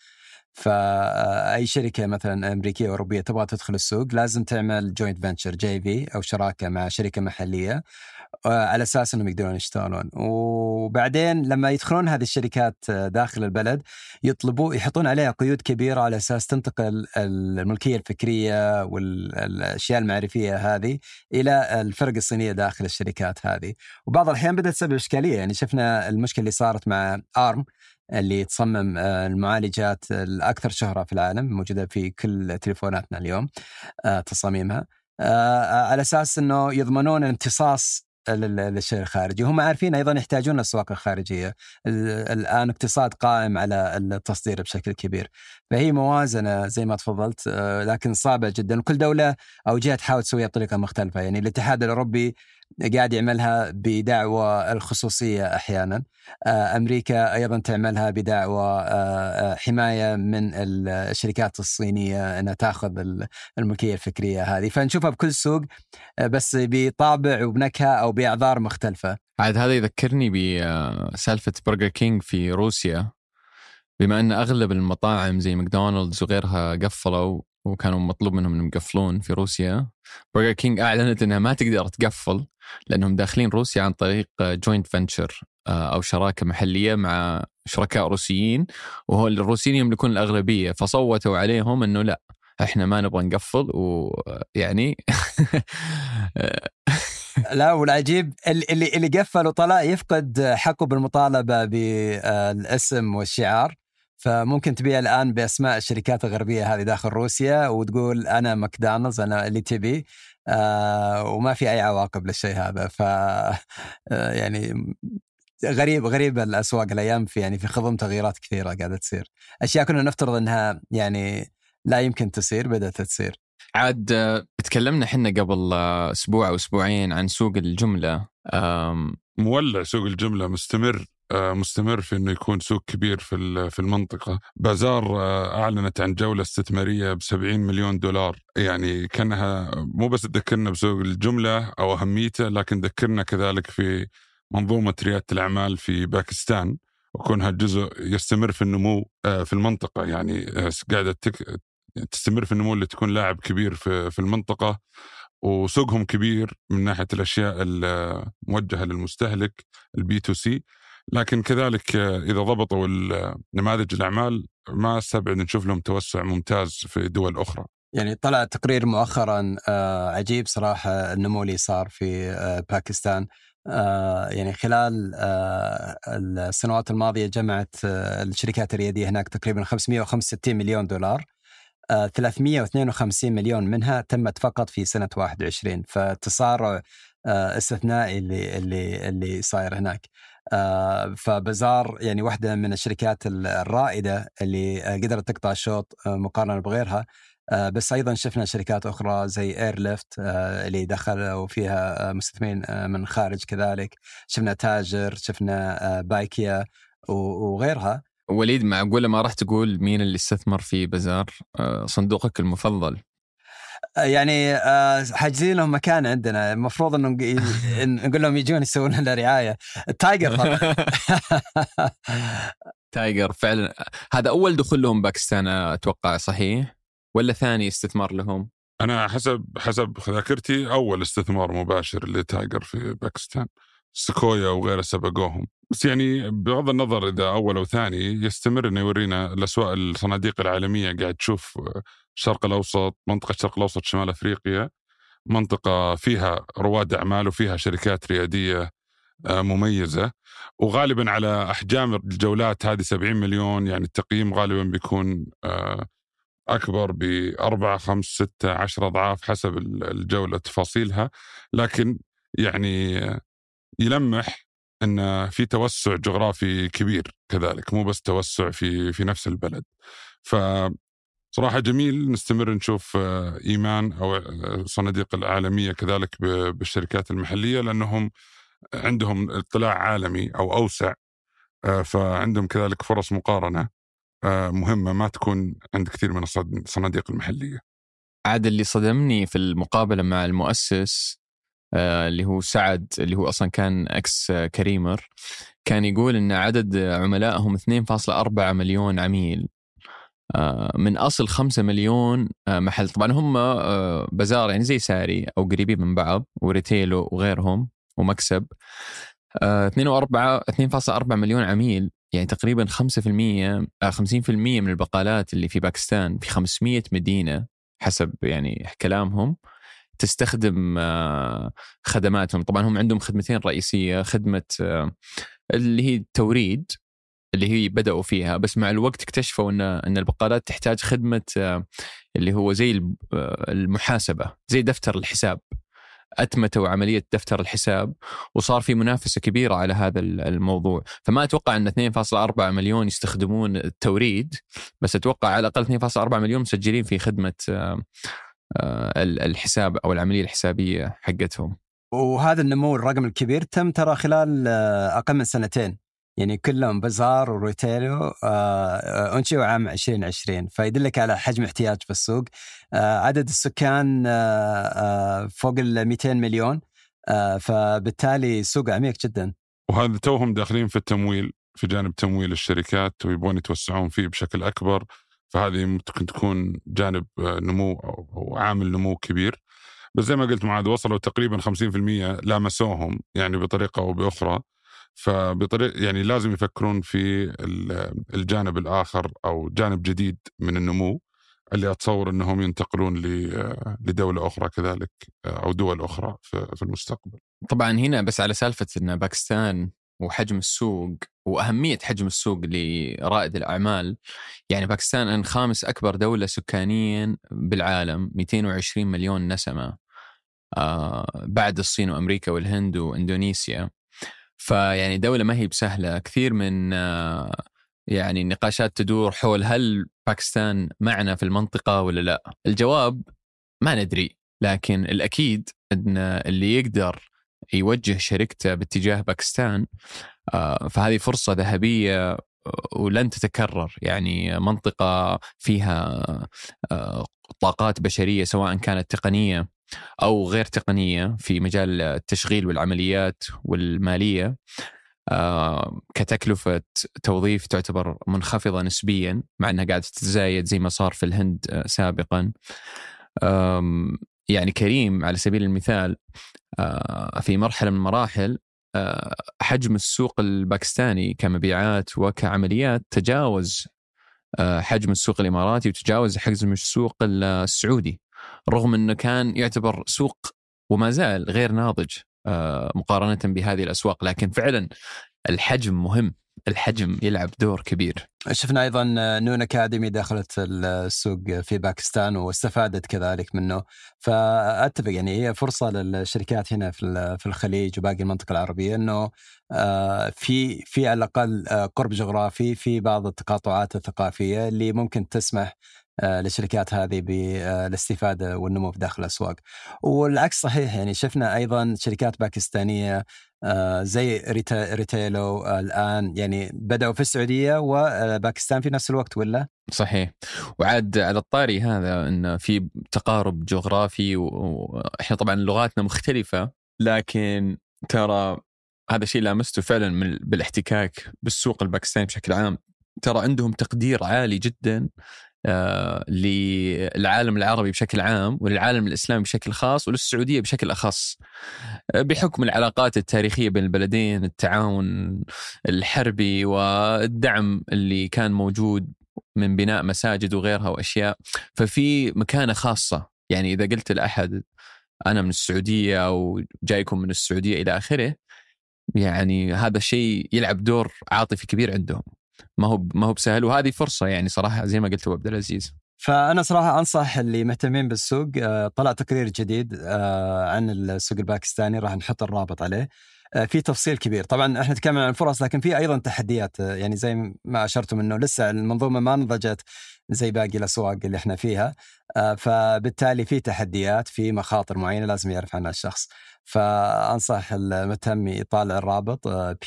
فأي شركة مثلا أمريكية أو أوروبية تبغى تدخل السوق لازم تعمل joint venture JV أو شراكة مع شركة محلية على أساس أنهم يقدرون يشتغلون. وبعدين لما يدخلون هذه الشركات داخل البلد يحطون عليها قيود كبيرة على أساس تنتقل الملكية الفكرية والأشياء المعرفية هذه إلى الفرق الصينية داخل الشركات هذه. وبعض الأحيان بدأت تسبب إشكالية. يعني شفنا المشكلة اللي صارت مع ARM اللي تصمم المعالجات الأكثر شهرة في العالم، موجودة في كل تليفوناتنا اليوم تصاميمها، على أساس أنه يضمنون امتصاص للشيء الخارجي. هم عارفين أيضا يحتاجون الأسواق الخارجية. الآن اقتصاد قائم على التصدير بشكل كبير، فهي موازنة زي ما تفضلت لكن صعبة جدا، وكل دولة أو جهة تحاول تسويها بطريقة مختلفة. يعني الاتحاد الأوروبي قاعد يعملها بدعوى الخصوصية أحيانا، أمريكا أيضا تعملها بدعوى حماية من الشركات الصينية أنها تأخذ الملكية الفكرية هذه. فنشوفها بكل سوق بس بطابع وبنكهة أو بأعذار مختلفة. عاد هذا يذكرني بسالفة برجر كينج في روسيا، بما أن أغلب المطاعم زي ماكدونالدز وغيرها قفلوا وكانوا مطلوب منهم أنهم يقفلون في روسيا. برجر كينج أعلنت أنها ما تقدر تقفل لأنهم داخلين روسيا عن طريق جوينت فنتشر أو شراكة محلية مع شركاء روسيين، وهو الروسيين يملكون الأغلبية، فصوتوا عليهم أنه لا إحنا ما نبغى نقفل. ويعني لا، والعجيب اللي قفل وطلع يفقد حقه بالمطالبة بالاسم والشعار. فممكن تبيع الآن بأسماء الشركات الغربية هذه داخل روسيا وتقول أنا ماكدونالدز أنا اللي تبي، وما في أي عواقب للشيء هذا. يعني غريب الأسواق الأيام في خضم تغييرات كثيرة قاعدة تصير. أشياء كنا نفترض أنها يعني لا يمكن تصير بدأت تصير. عاد تكلمنا حنا قبل أسبوع أو أسبوعين عن سوق الجملة. مولع سوق الجملة، مستمر في أنه يكون سوق كبير في المنطقة. بازار أعلنت عن جولة استثمارية ب$70 مليون، يعني كانها مو بس تذكرنا بسوق الجملة أو أهميته، لكن تذكرنا كذلك في منظومة ريادة الأعمال في باكستان، وكونها جزء يستمر في النمو في المنطقة. يعني قاعدة تستمر في النمو اللي تكون لاعب كبير في المنطقة، وسوقهم كبير من ناحية الأشياء الموجهة للمستهلك الB2C. لكن كذلك إذا ضبطوا نماذج الأعمال ما استبعد نشوف لهم توسع ممتاز في دول أخرى. يعني طلع تقرير مؤخرا عجيب صراحة، النمو اللي صار في باكستان. يعني خلال السنوات الماضية جمعت الشركات الريادية هناك تقريبا $565 مليون، 352 مليون منها تمت فقط في سنة 21. فتصارع استثنائي اللي صاير هناك. فبازار يعني واحدة من الشركات الرائدة اللي قدرت تقطع الشوط مقارنة بغيرها. بس أيضا شفنا شركات أخرى زي إيرليفت اللي دخلوا فيها مستثمرين من خارج، كذلك شفنا تاجر، شفنا بايكيا وغيرها. وليد، معقولة ما راح تقول مين اللي استثمر في بازار؟ صندوقك المفضل. يعني حاجزين لهم مكان عندنا، المفروض انه نقول لهم يجون يسوون لنا رعاية. التايجر طبعا. تايجر فعلا. هذا أول دخول لهم باكستان أتوقع، صحيح؟ ولا ثاني استثمار لهم؟ أنا حسب ذاكرتي أول استثمار مباشر لتايجر في باكستان. سكويا وغيره سبقوهم، بس يعني بغض النظر إذا أول أو ثاني، يستمر إنه يورينا الأسواق الصناديق العالمية. قاعد تشوف الشرق الأوسط، منطقة الشرق الأوسط شمال أفريقيا، منطقة فيها رواد أعمال وفيها شركات ريادية مميزة، وغالبا على أحجام الجولات هذه 70 مليون. يعني التقييم غالبا بيكون أكبر ب4 5 6 10 أضعاف حسب الجولة تفاصيلها، لكن يعني يلمح أن في توسع جغرافي كبير كذلك، مو بس توسع في نفس البلد. فصراحة جميل نستمر نشوف إيمان أو الصناديق العالمية كذلك بالشركات المحلية، لأنهم عندهم اطلاع عالمي أو أوسع، فعندهم كذلك فرص مقارنة مهمة ما تكون عند كثير من الصناديق المحلية. عاد اللي صدمني في المقابلة مع المؤسس اللي هو سعد، اللي هو أصلا كان أكس كريمر، كان يقول إن عدد عملائهم 2.4 مليون عميل من أصل 5 مليون محل. طبعا هم بازار يعني زي ساري أو قريبين من بعض، وريتيلو وغيرهم ومكسب. 2.4 مليون عميل، يعني تقريبا 50% من البقالات اللي في باكستان في 500 مدينة حسب يعني كلامهم تستخدم خدماتهم. طبعا هم عندهم خدمتين رئيسية، خدمة اللي هي التوريد اللي هي بدأوا فيها، بس مع الوقت اكتشفوا أن البقالات تحتاج خدمة اللي هو زي المحاسبة، زي دفتر الحساب. أتمتوا عملية دفتر الحساب، وصار في منافسة كبيرة على هذا الموضوع. فما أتوقع أن 2.4 مليون يستخدمون التوريد، بس أتوقع على الأقل 2.4 مليون مسجلين في خدمة الحساب أو العملية الحسابية حقتهم. وهذا النمو الرقم الكبير تم ترى خلال أقل من سنتين، يعني كلهم بازار وريتيلو أنشئوا عام 2020، فيدلك على حجم احتياج في السوق. عدد السكان فوق 200 مليون، فبالتالي سوق عميق جدا. وهذا توهم داخلين في التمويل، في جانب تمويل الشركات، ويبون يتوسعون فيه بشكل أكبر. فهذه ممكن تكون جانب نمو أو عامل نمو كبير. بس زي ما قلت معاذ، وصلوا تقريبا 50% لامسوهم يعني بطريقة أو بأخرى. فبطريقة يعني لازم يفكرون في الجانب الآخر أو جانب جديد من النمو، اللي أتصور أنهم ينتقلون لدولة أخرى كذلك أو دول أخرى في المستقبل. طبعا هنا بس على سالفة أن باكستان وحجم السوق وأهمية حجم السوق لرائد الأعمال، يعني باكستان خامس أكبر دولة سكانيا بالعالم، 220 مليون نسمة، بعد الصين وأمريكا والهند وإندونيسيا. فيعني دولة ما هي بسهلة. كثير من يعني النقاشات تدور حول هل باكستان معنا في المنطقة ولا لا. الجواب ما ندري، لكن الأكيد أن اللي يقدر يوجه شركته باتجاه باكستان فهذه فرصة ذهبية ولن تتكرر. يعني منطقة فيها طاقات بشرية سواء كانت تقنية أو غير تقنية في مجال التشغيل والعمليات والمالية، كتكلفة توظيف تعتبر منخفضة نسبيا، مع أنها قاعدة تتزايد زي ما صار في الهند سابقا. يعني كريم على سبيل المثال في مرحلة من المراحل حجم السوق الباكستاني كمبيعات وكعمليات تجاوز حجم السوق الإماراتي وتجاوز حجم السوق السعودي، رغم أنه كان يعتبر سوق وما زال غير ناضج مقارنة بهذه الأسواق. لكن فعلا الحجم مهم، الحجم يلعب دور كبير. شفنا أيضا نون أكاديمي دخلت السوق في باكستان واستفادت كذلك منه، فأتفق يعني هي فرصة للشركات هنا في الخليج وباقي المنطقة العربية أنه في على الأقل قرب جغرافي في بعض التقاطعات الثقافية اللي ممكن تسمح للشركات هذه بالاستفادة والنمو في داخل الأسواق. والعكس صحيح، يعني شفنا أيضا شركات باكستانية زي ريتيلو الآن يعني بدأوا في السعودية وباكستان في نفس الوقت، ولا؟ صحيح. وعاد على الطاري هذا أن في تقارب جغرافي وإحنا طبعا لغاتنا مختلفة، لكن ترى هذا شيء لامسته فعلا بالاحتكاك بالسوق الباكستاني بشكل عام. ترى عندهم تقدير عالي جدا للعالم العربي بشكل عام وللعالم الإسلامي بشكل خاص وللسعودية بشكل أخص، بحكم العلاقات التاريخية بين البلدين، التعاون الحربي والدعم اللي كان موجود من بناء مساجد وغيرها وأشياء. ففي مكانة خاصة. يعني إذا قلت لأحد أنا من السعودية أو جايكم من السعودية إلى آخره، يعني هذا الشيء يلعب دور عاطفي كبير عندهم، ما هو بسهل. وهذه فرصة يعني صراحة زي ما قلت أبو عبد العزيز. فأنا صراحة أنصح اللي مهتمين بالسوق، طلع تقرير جديد عن السوق الباكستاني، راح نحط الرابط عليه، في تفصيل كبير. طبعا احنا نتكلم عن الفرص، لكن في أيضا تحديات، يعني زي ما أشرتم أنه لسه المنظومة ما نضجت زي باقي الأسواق اللي احنا فيها، فبالتالي في تحديات، في مخاطر معينة لازم يعرف عنها الشخص. فأنصح المهتم يطالع الرابط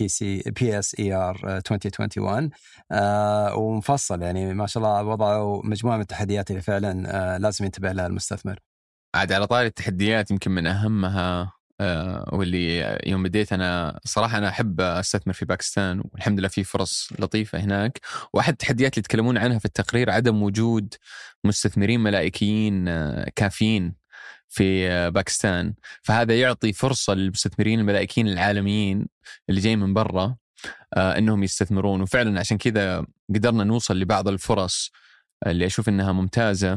PSER 2021 ومفصل، يعني ما شاء الله وضعوا مجموعة من التحديات اللي فعلا لازم ينتبه لها المستثمر. عاد على طاري التحديات يمكن من أهمها واللي يوم بديت أنا صراحة أنا أحب أستثمر في باكستان، والحمد لله في فرص لطيفة هناك. وأحد التحديات اللي يتكلمون عنها في التقرير عدم وجود مستثمرين ملائكيين كافيين في باكستان. فهذا يعطي فرصة للمستثمرين الملائكيين العالميين اللي جاي من برا أنهم يستثمرون. وفعلا عشان كذا قدرنا نوصل لبعض الفرص اللي أشوف أنها ممتازة.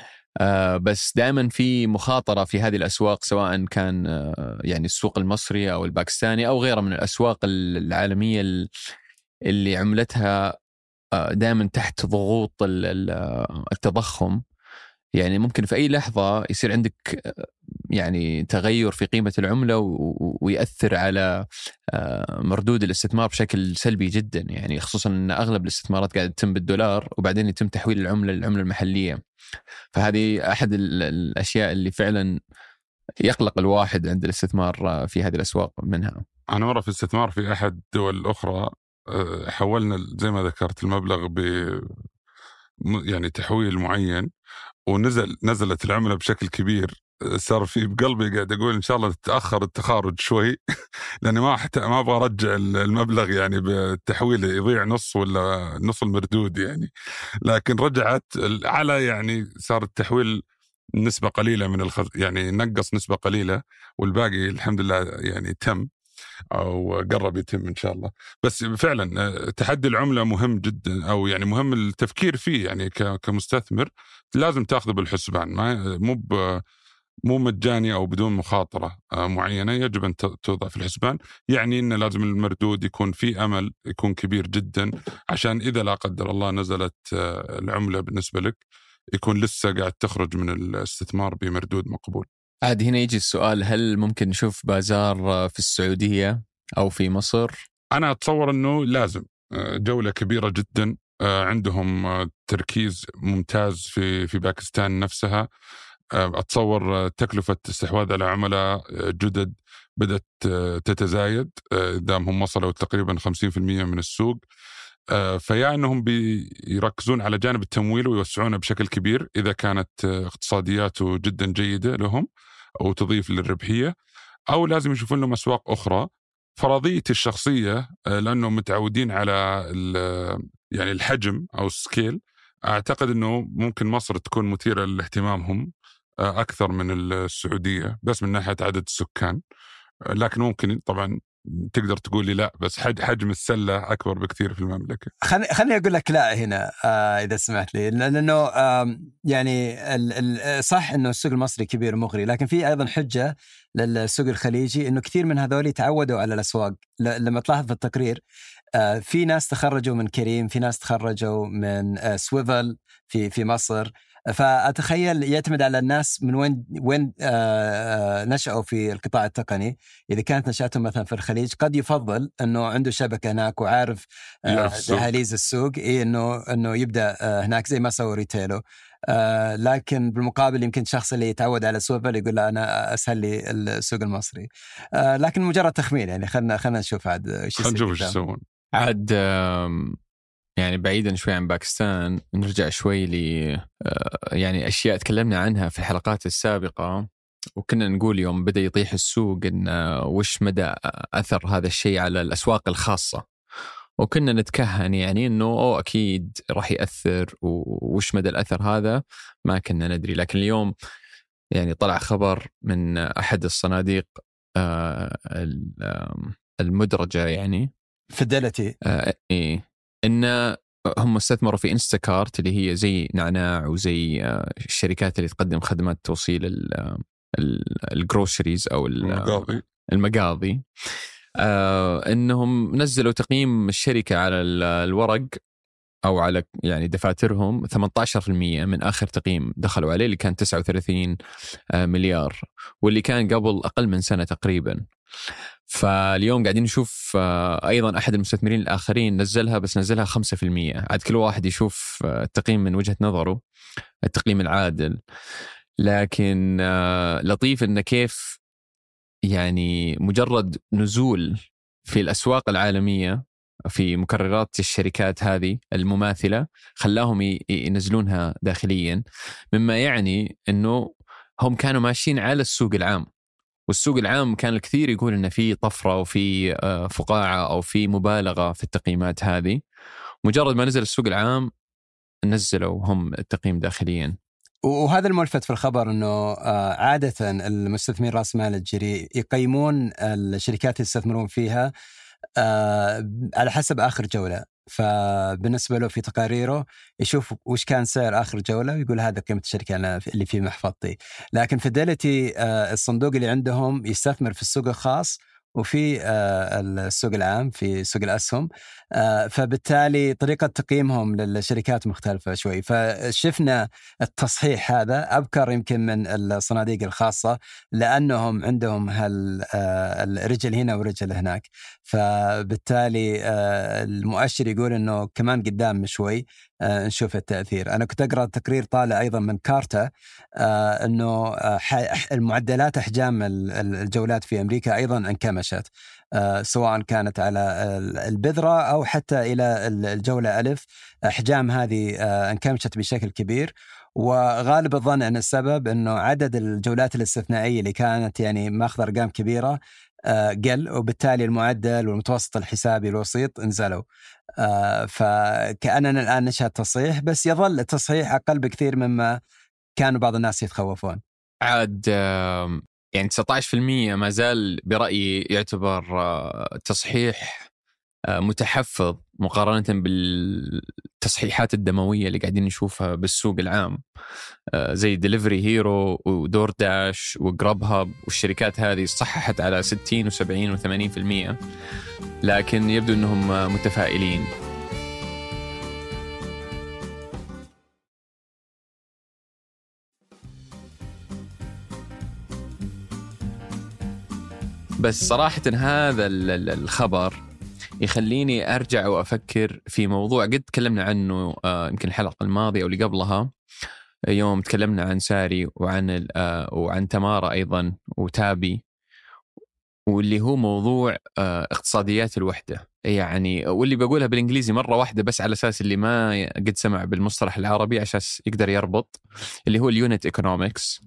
بس دائما في مخاطرة في هذه الأسواق، سواء كان يعني السوق المصري أو الباكستاني أو غيره من الأسواق العالمية اللي عملتها دائما تحت ضغوط التضخم. يعني ممكن في أي لحظة يصير عندك يعني تغير في قيمة العملة ويأثر على مردود الاستثمار بشكل سلبي جدا، يعني خصوصا أن أغلب الاستثمارات قاعدة تتم بالدولار وبعدين يتم تحويل العملة للعملة المحلية. فهذه أحد الأشياء اللي فعلا يقلق الواحد عند الاستثمار في هذه الأسواق منها. أنا مرة في الاستثمار في أحد الدول الأخرى حولنا زي ما ذكرت المبلغ يعني تحويل معين، ونزلت العملة بشكل كبير. صار في بقلبي قاعد أقول إن شاء الله تتأخر التخارج شوي لأني ما أبغى أرجع المبلغ يعني بالتحويل يضيع نص ولا نص المردود يعني. لكن رجعت على يعني صار التحويل نسبة قليلة من يعني نقص نسبة قليلة، والباقي الحمد لله يعني تم أو قرب يتم إن شاء الله. بس فعلا تحدي العملة مهم جدا، أو يعني مهم التفكير فيه يعني كمستثمر لازم تأخذه بالحسبان، مو مجاني أو بدون مخاطرة معينة، يجب أن توضع في الحسبان. يعني إن لازم المردود يكون فيه أمل يكون كبير جدا، عشان إذا لا قدر الله نزلت العملة بالنسبة لك يكون لسه قاعد تخرج من الاستثمار بمردود مقبول. عاد هنا يجي السؤال، هل ممكن نشوف بازار في السعودية أو في مصر؟ أنا أتصور أنه لازم، جولة كبيرة جدا، عندهم تركيز ممتاز في باكستان نفسها، أتصور تكلفة استحواذ على عملاء جدد بدأت تتزايد دامهم وصلوا تقريبا 50% من السوق. فيا أنهم بيركزون على جانب التمويل ويوسعونه بشكل كبير إذا كانت اقتصادياته جدا جيدة لهم أو تضيف للربحية، أو لازم يشوفون لهم أسواق أخرى. فرضيتي الشخصية لأنهم متعودين على يعني الحجم أو السكيل، أعتقد أنه ممكن مصر تكون مثيرة لاهتمامهم أكثر من السعودية بس من ناحية عدد السكان. لكن ممكن طبعا تقدر تقول لي لا، بس حجم السلة أكبر بكثير في المملكة. خلني أقول لك لا هنا إذا سمحت لي، لأنه يعني صح أنه السوق المصري كبير ومغري، لكن في أيضا حجة للسوق الخليجي أنه كثير من هذول تعودوا على الأسواق. لما تلاحظ في التقرير في ناس تخرجوا من كريم، في ناس تخرجوا من سويفل في مصر. فأتخيل يعتمد على الناس من وين نشأوا في القطاع التقني. إذا كانت نشأتهم مثلا في الخليج قد يفضل أنه عنده شبكة هناك وعارف دهاليز السوق، إنه يبدأ هناك زي ما سوى ريتيلو. لكن بالمقابل يمكن شخص اللي يتعود على سويفل يقول لا أنا أسهل لي السوق المصري. لكن مجرد تخمين يعني. خلنا نشوف عاد إيش يسوون. عاد يعني بعيدا شوي عن باكستان، نرجع شوي يعني أشياء تكلمنا عنها في الحلقات السابقة، وكنا نقول يوم بدأ يطيح السوق إن وش مدى أثر هذا الشيء على الأسواق الخاصة، وكنا نتكهن يعني إنه أكيد راح يأثر، وش مدى الأثر هذا ما كنا ندري. لكن اليوم يعني طلع خبر من أحد الصناديق المدرجة يعني Fidelity إن هم استثمروا في إنستاكارت اللي هي زي نعناع وزي الشركات اللي تقدم خدمات توصيل الجروسريز أو المقاضي. إنهم نزلوا تقييم الشركة على الورق أو على يعني دفاترهم 18% من آخر تقييم دخلوا عليه اللي كان 39 مليار، واللي كان قبل أقل من سنة تقريبا. فاليوم قاعدين نشوف أيضا أحد المستثمرين الآخرين نزلها، بس نزلها 5%. عاد كل واحد يشوف التقييم من وجهة نظره، التقييم العادل. لكن لطيف إن كيف يعني مجرد نزول في الأسواق العالمية في مكررات الشركات هذه المماثلة خلاهم ينزلونها داخليا، مما يعني أنه هم كانوا ماشيين على السوق العام، والسوق العام كان الكثير يقول إن في طفرة وفي فقاعة أو في مبالغة في التقييمات هذه. مجرد ما نزل السوق العام نزلوا هم التقييم داخليا. وهذا الملفت في الخبر أنه عادة المستثمرين رأس مال الجريء يقيمون الشركات اللي يستثمرون فيها على حسب آخر جولة. فبالنسبة له في تقاريره يشوف وش كان سعر آخر جولة ويقول هذا قيمة الشركة اللي في محفظتي. لكن فيدلتي الصندوق اللي عندهم يستثمر في السوق الخاص وفي السوق العام في سوق الأسهم. فبالتالي طريقة تقييمهم للشركات مختلفة شوي. فشفنا التصحيح هذا أبكر يمكن من الصناديق الخاصة، لأنهم عندهم الرجل هنا ورجل هناك. فبالتالي المؤشر يقول أنه كمان قدام شوي نشوف التأثير. أنا كنت أقرأ تقرير طالع أيضا من كارتا أنه المعدلات أحجام الجولات في أمريكا أيضا انكمشت، سواء كانت على البذرة أو حتى إلى الجولة ألف. أحجام هذه انكمشت بشكل كبير، وغالب الظن أن السبب أنه عدد الجولات الاستثنائية اللي كانت يعني ماخذ أرقام كبيرة قل، وبالتالي المعدل والمتوسط الحسابي الوسيط انزلوا. فكأننا الآن نشهد تصحيح، بس يظل التصحيح أقل بكثير مما كانوا بعض الناس يتخوفون. عاد يعني 19% ما زال برأيي يعتبر تصحيح متحفظ مقارنة بالتصحيحات الدموية اللي قاعدين نشوفها بالسوق العام، زي ديليفري هيرو ودور داش وجراب هاب، والشركات هذه صححت على 60 و70 و80%، لكن يبدو أنهم متفائلين. بس صراحة هذا الخبر يخليني أرجع وأفكر في موضوع قد تكلمنا عنه يمكن الحلقة الماضية أو اللي قبلها، يوم تكلمنا عن ساري وعن تمارا أيضا وتابي، واللي هو موضوع اقتصاديات الوحدة. يعني واللي بقولها بالإنجليزي مرة واحدة بس على أساس اللي ما قد سمع بالمصطلح العربي عشان يقدر يربط، اللي هو اليونت إيكونومكس.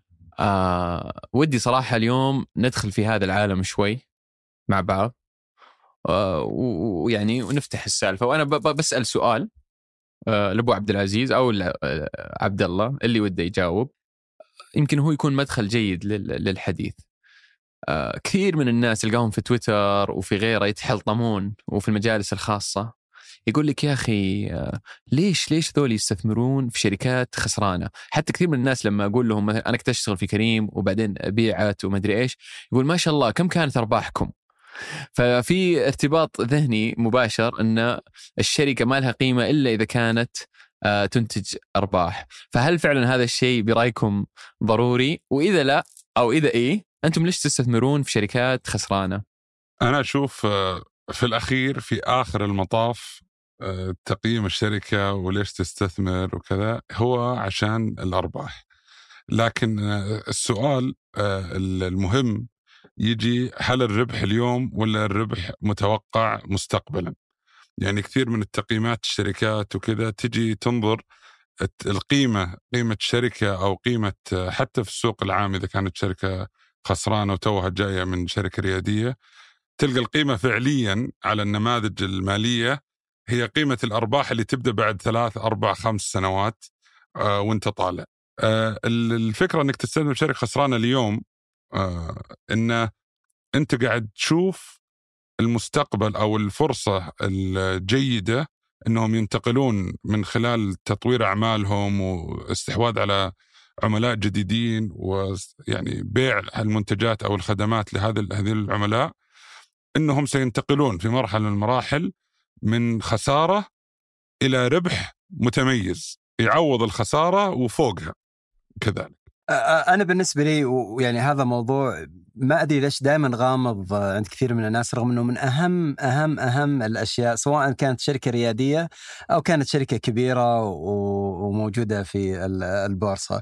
ودي صراحة اليوم ندخل في هذا العالم شوي مع بعض، ويعني ونفتح السالفة. وأنا بسأل سؤال لأبو عبد العزيز أو عبد الله اللي وده يجاوب، يمكن هو يكون مدخل جيد للحديث. كثير من الناس تلقاهم في تويتر وفي غيره يتحلطمون وفي المجالس الخاصة يقول لك يا أخي ليش ذول يستثمرون في شركات خسرانة. حتى كثير من الناس لما أقول لهم أنا كنت أشتغل في كريم وبعدين بيعت وما أدري إيش، يقول ما شاء الله كم كانت أرباحكم. ففي ارتباط ذهني مباشر أن الشركة ما لها قيمة إلا إذا كانت تنتج أرباح. فهل فعلا هذا الشيء برأيكم ضروري؟ وإذا لا أو إذا إيه، أنتم ليش تستثمرون في شركات خسرانة؟ أنا أشوف في الأخير في آخر المطاف تقييم الشركة وليش تستثمر وكذا هو عشان الأرباح. لكن السؤال المهم يجي هل الربح اليوم ولا الربح متوقع مستقبلا؟ يعني كثير من التقييمات الشركات وكذا تجي تنظر قيمة الشركة أو قيمة حتى في السوق العام إذا كانت شركة خسرانة وتوها جاية من شركة ريادية، تلقى القيمة فعليا على النماذج المالية هي قيمة الأرباح اللي تبدأ بعد 3 4 5 سنوات وانت طالع. الفكرة أنك تستثمر شركة خسرانة اليوم إن أنت قاعد تشوف المستقبل أو الفرصة الجيدة أنهم ينتقلون من خلال تطوير أعمالهم واستحواذ على عملاء جديدين ويعني بيع المنتجات أو الخدمات هذه العملاء، أنهم سينتقلون في مرحلة من المراحل من خسارة إلى ربح متميز يعوض الخسارة وفوقها كذلك. أنا بالنسبة لي ويعني هذا موضوع ما أدري ليش دائما غامض عند كثير من الناس، رغم أنه من أهم الأشياء سواء كانت شركة ريادية أو كانت شركة كبيرة وموجودة في البورصة.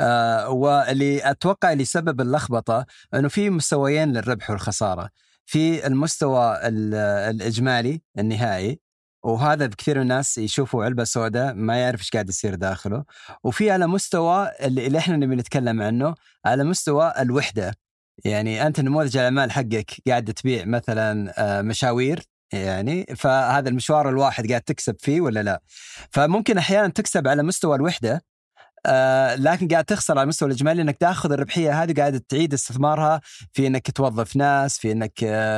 واللي أتوقع اللي سبب اللخبطة أنه في مستويين للربح والخسارة. في المستوى الإجمالي النهائي، وهذا بكثير من الناس يشوفوا علبة سوداء ما يعرف إيش قاعد يصير داخله. وفي على مستوى اللي إحنا نبي نتكلم عنه على مستوى الوحدة. يعني أنت نموذج الأعمال حقك قاعد تبيع مثلا مشاوير، يعني فهذا المشوار الواحد قاعد تكسب فيه ولا لا؟ فممكن أحيانا تكسب على مستوى الوحدة لكن قاعد تخسر على المستوى الإجمالي، إنك تأخذ الربحية هذه قاعد تعيد استثمارها في إنك توظف ناس، في إنك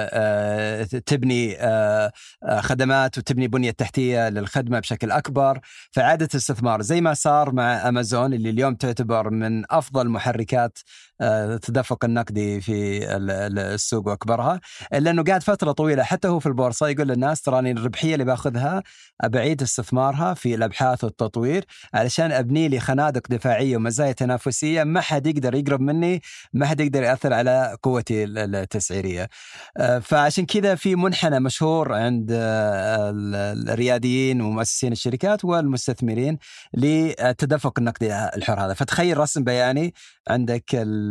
تبني خدمات وتبني بنية تحتية للخدمة بشكل أكبر. فعادة استثمار زي ما صار مع أمازون اللي اليوم تعتبر من أفضل محركات التدفق النقدي في السوق وأكبرها، إلا أنه قاعد فترة طويلة حتى هو في البورصة يقول للناس تراني الربحية اللي باخذها أبعيد استثمارها في الأبحاث والتطوير علشان أبني لي خنادق دفاعية ومزايا تنافسية ما حد يقدر يقرب مني، ما حد يقدر يأثر على قوتي التسعيرية. فعشان كذا في منحنى مشهور عند الرياديين ومؤسسين الشركات والمستثمرين للتدفق النقدي الحر هذا. فتخيل رسم بياني عندك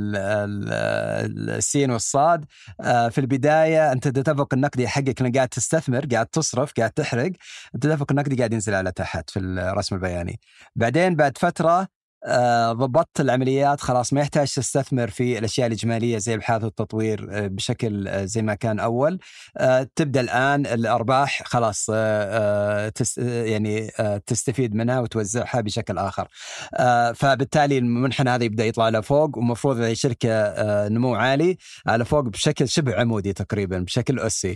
السين والصاد. في البداية أنت التدفق النقدي حقك لأنك قاعد تستثمر، قاعد تصرف، قاعد تحرق، التدفق النقدي قاعد ينزل على تحت في الرسم البياني. بعدين بعد فترة ضبطت العمليات، خلاص ما يحتاج تستثمر في الأشياء الإجمالية زي الأبحاث والتطوير بشكل زي ما كان أول. تبدأ الآن الأرباح خلاص يعني تستفيد منها وتوزعها بشكل آخر. فبالتالي المنحنى هذا يبدأ يطلع لفوق، ومفروض هذه شركة نمو عالي على فوق بشكل شبه عمودي تقريبا بشكل أسي.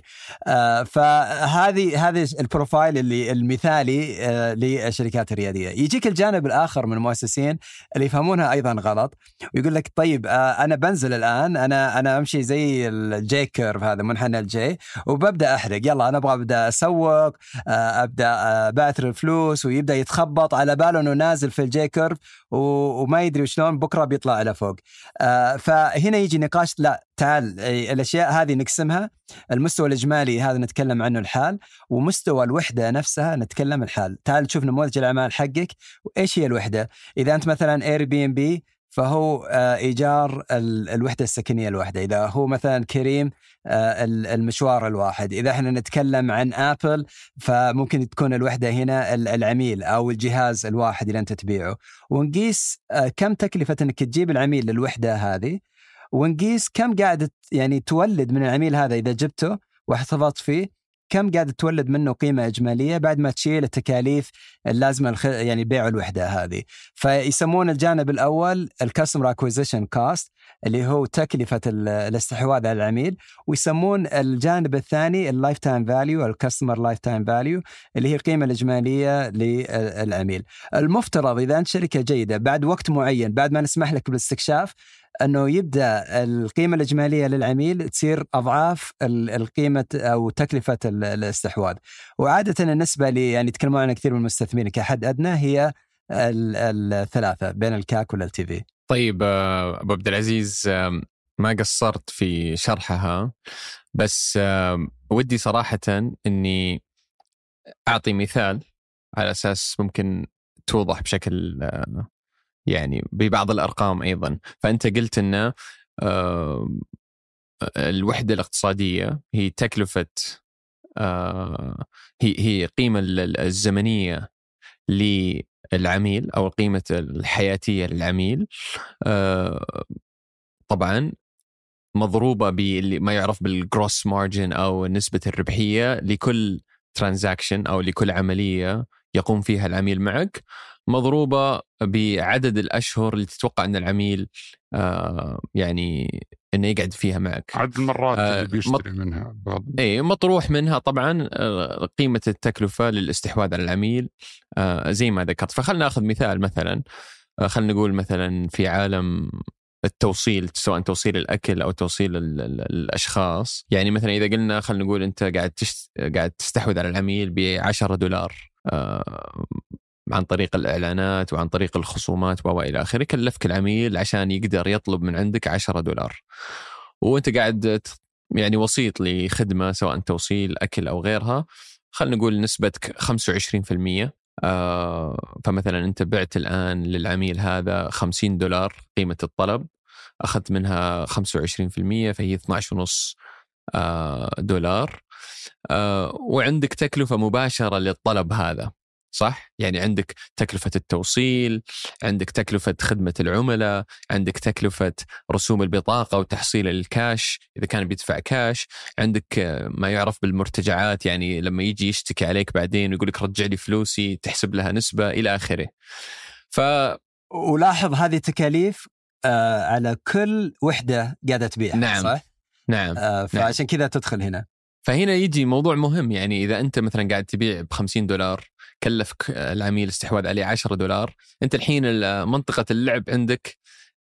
فهذه البروفايل اللي المثالي للشركات الريادية. يجيك الجانب الآخر من المؤسسين اللي يفهمونها أيضا غلط ويقول لك طيب أنا بنزل الآن، أنا أمشي زي الجي كيرف هذا منحنى الجي وببدأ أحرق، يلا أنا أبدأ أسوق، أبدأ بأثر الفلوس، ويبدأ يتخبط على باله أنه نازل في الجي كيرف وما يدري وشلون بكرة بيطلع على فوق. فهنا يجي نقاش لا تعال الأشياء هذه نقسمها. المستوى الإجمالي هذا نتكلم عنه الحال، ومستوى الوحدة نفسها نتكلم الحال. تعال تشوف نموذج الأعمال حقك وإيش هي الوحدة. إذا أنت مثلا Airbnb فهو إيجار الوحدة السكنية الواحدة. إذا هو مثلا كريم المشوار الواحد. إذا احنا نتكلم عن آبل فممكن تكون الوحدة هنا العميل أو الجهاز الواحد اللي أنت تبيعه. ونقيس كم تكلفة أنك تجيب العميل للوحدة هذه، ونقيس كم قاعد يعني تولد من العميل هذا إذا جبته واحتفظت فيه، كم قاعد تولد منه قيمة إجمالية بعد ما تشيل التكاليف اللازمة يعني بيع الوحدة هذه. فيسمون الجانب الأول الكاستمر اكوزيشن كوست اللي هو تكلفة الاستحواذ على العميل، ويسمون الجانب الثاني اللايف تايم فاليو، الكاستمر لايف تايم فاليو اللي هي القيمة الإجمالية للعميل. المفترض إذا أنت شركة جيدة بعد وقت معين، بعد ما نسمح لك بالاستكشاف، أنه يبدأ القيمة الإجمالية للعميل تصير أضعاف القيمة أو تكلفة الاستحواذ. وعادة النسبة اللي يعني يتكلمون عنها كثير من المستثمرين كحد أدنى هي الثلاثة بين الكاك والLTV. طيب أبو عبد العزيز، ما قصرت في شرحها، بس ودي صراحة أني أعطي مثال على أساس ممكن توضح بشكل يعني ببعض الأرقام أيضا. فأنت قلت أن الوحدة الاقتصادية هي تكلفة هي قيمة الزمنية للعميل أو القيمة الحياتية للعميل، طبعا مضروبة بما يعرف بالجروس مارجن أو نسبة الربحية لكل ترانزاكشن أو لكل عملية يقوم فيها العميل معك، مضروبة بعدد الأشهر اللي تتوقع أن العميل يعني أنه يقعد فيها معك، عدد المرات اللي بيشتري منها مطروح منها طبعا قيمة التكلفة للاستحواذ على العميل زي ما ذكرت. فخلنا نأخذ مثال، مثلا خلنا نقول مثلا في عالم التوصيل، سواء توصيل الأكل أو توصيل الأشخاص. يعني مثلا إذا قلنا خلنا نقول أنت قاعد تستحوذ على العميل $10 عن طريق الإعلانات وعن طريق الخصومات وإلى آخره، كلفك العميل عشان يقدر يطلب من عندك $10، وأنت قاعد يعني وسيط لخدمة سواء توصيل أكل أو غيرها. خلنا نقول نسبتك 25%. فمثلا أنت بعت الآن للعميل هذا $50 قيمة الطلب، أخذت منها 25%، فهي $12.5. وعندك تكلفة مباشرة للطلب هذا، صح؟ يعني عندك تكلفة التوصيل، عندك تكلفة خدمة العملاء، عندك تكلفة رسوم البطاقة وتحصيل الكاش إذا كان بيدفع كاش، عندك ما يعرف بالمرتجعات، يعني لما يجي يشتكي عليك بعدين ويقول لك رجع لي فلوسي تحسب لها نسبة إلى آخره. ولاحظ هذه تكاليف على كل وحدة قاعدة تبيع. نعم. صح؟ نعم. فعشان كذا تدخل هنا. فهنا يجي موضوع مهم. يعني إذا أنت مثلا قاعد تبيع $50 كلفك العميل استحواذ عليه $10، أنت الحين منطقة اللعب عندك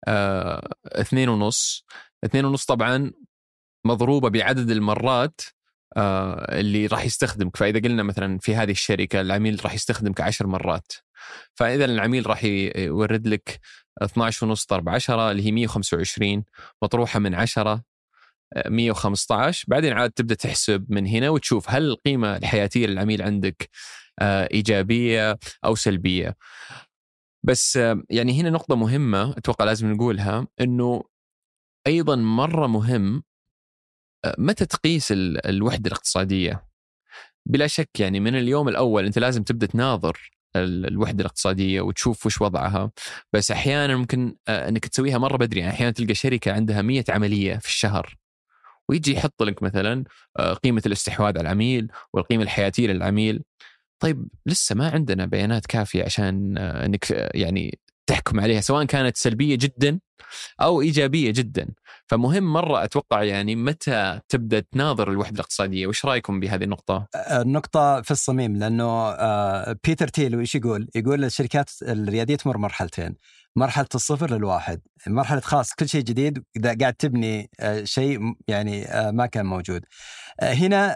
2.5 طبعا مضروبة بعدد المرات اللي راح يستخدمك. فإذا قلنا مثلا في هذه الشركة العميل راح يستخدمك 10 مرات، فإذا العميل راح يورد لك 12.5 ضرب 10 اللي هي 125 مطروحة من 10 115. بعدين عاد تبدأ تحسب من هنا وتشوف هل القيمة الحياتية للعميل عندك إيجابية أو سلبية. بس يعني هنا نقطة مهمة أتوقع لازم نقولها، أنه أيضا مرة مهم متى تقيس الوحدة الاقتصادية. بلا شك يعني من اليوم الأول أنت لازم تبدأ تناظر الوحدة الاقتصادية وتشوف وش وضعها. بس أحيانا ممكن أنك تسويها مرة بدري. يعني أحيانا تلقى شركة عندها 100 عملية في الشهر، ويجي يحط لك مثلا قيمة الاستحواذ على العميل والقيمة الحياتية للعميل. طيب لسه ما عندنا بيانات كافية عشان أنك يعني تحكم عليها سواء كانت سلبية جدا أو إيجابية جدا. فمهم مرة أتوقع يعني متى تبدأ تناظر الوحدة الاقتصادية. وش رأيكم بهذه النقطة؟ النقطة في الصميم، لأنه بيتر تيل وإيش يقول الشركات الريادية تمر مرحلتين: مرحلة الصفر للواحد، مرحلة خاص كل شيء جديد إذا قاعد تبني شيء يعني ما كان موجود. هنا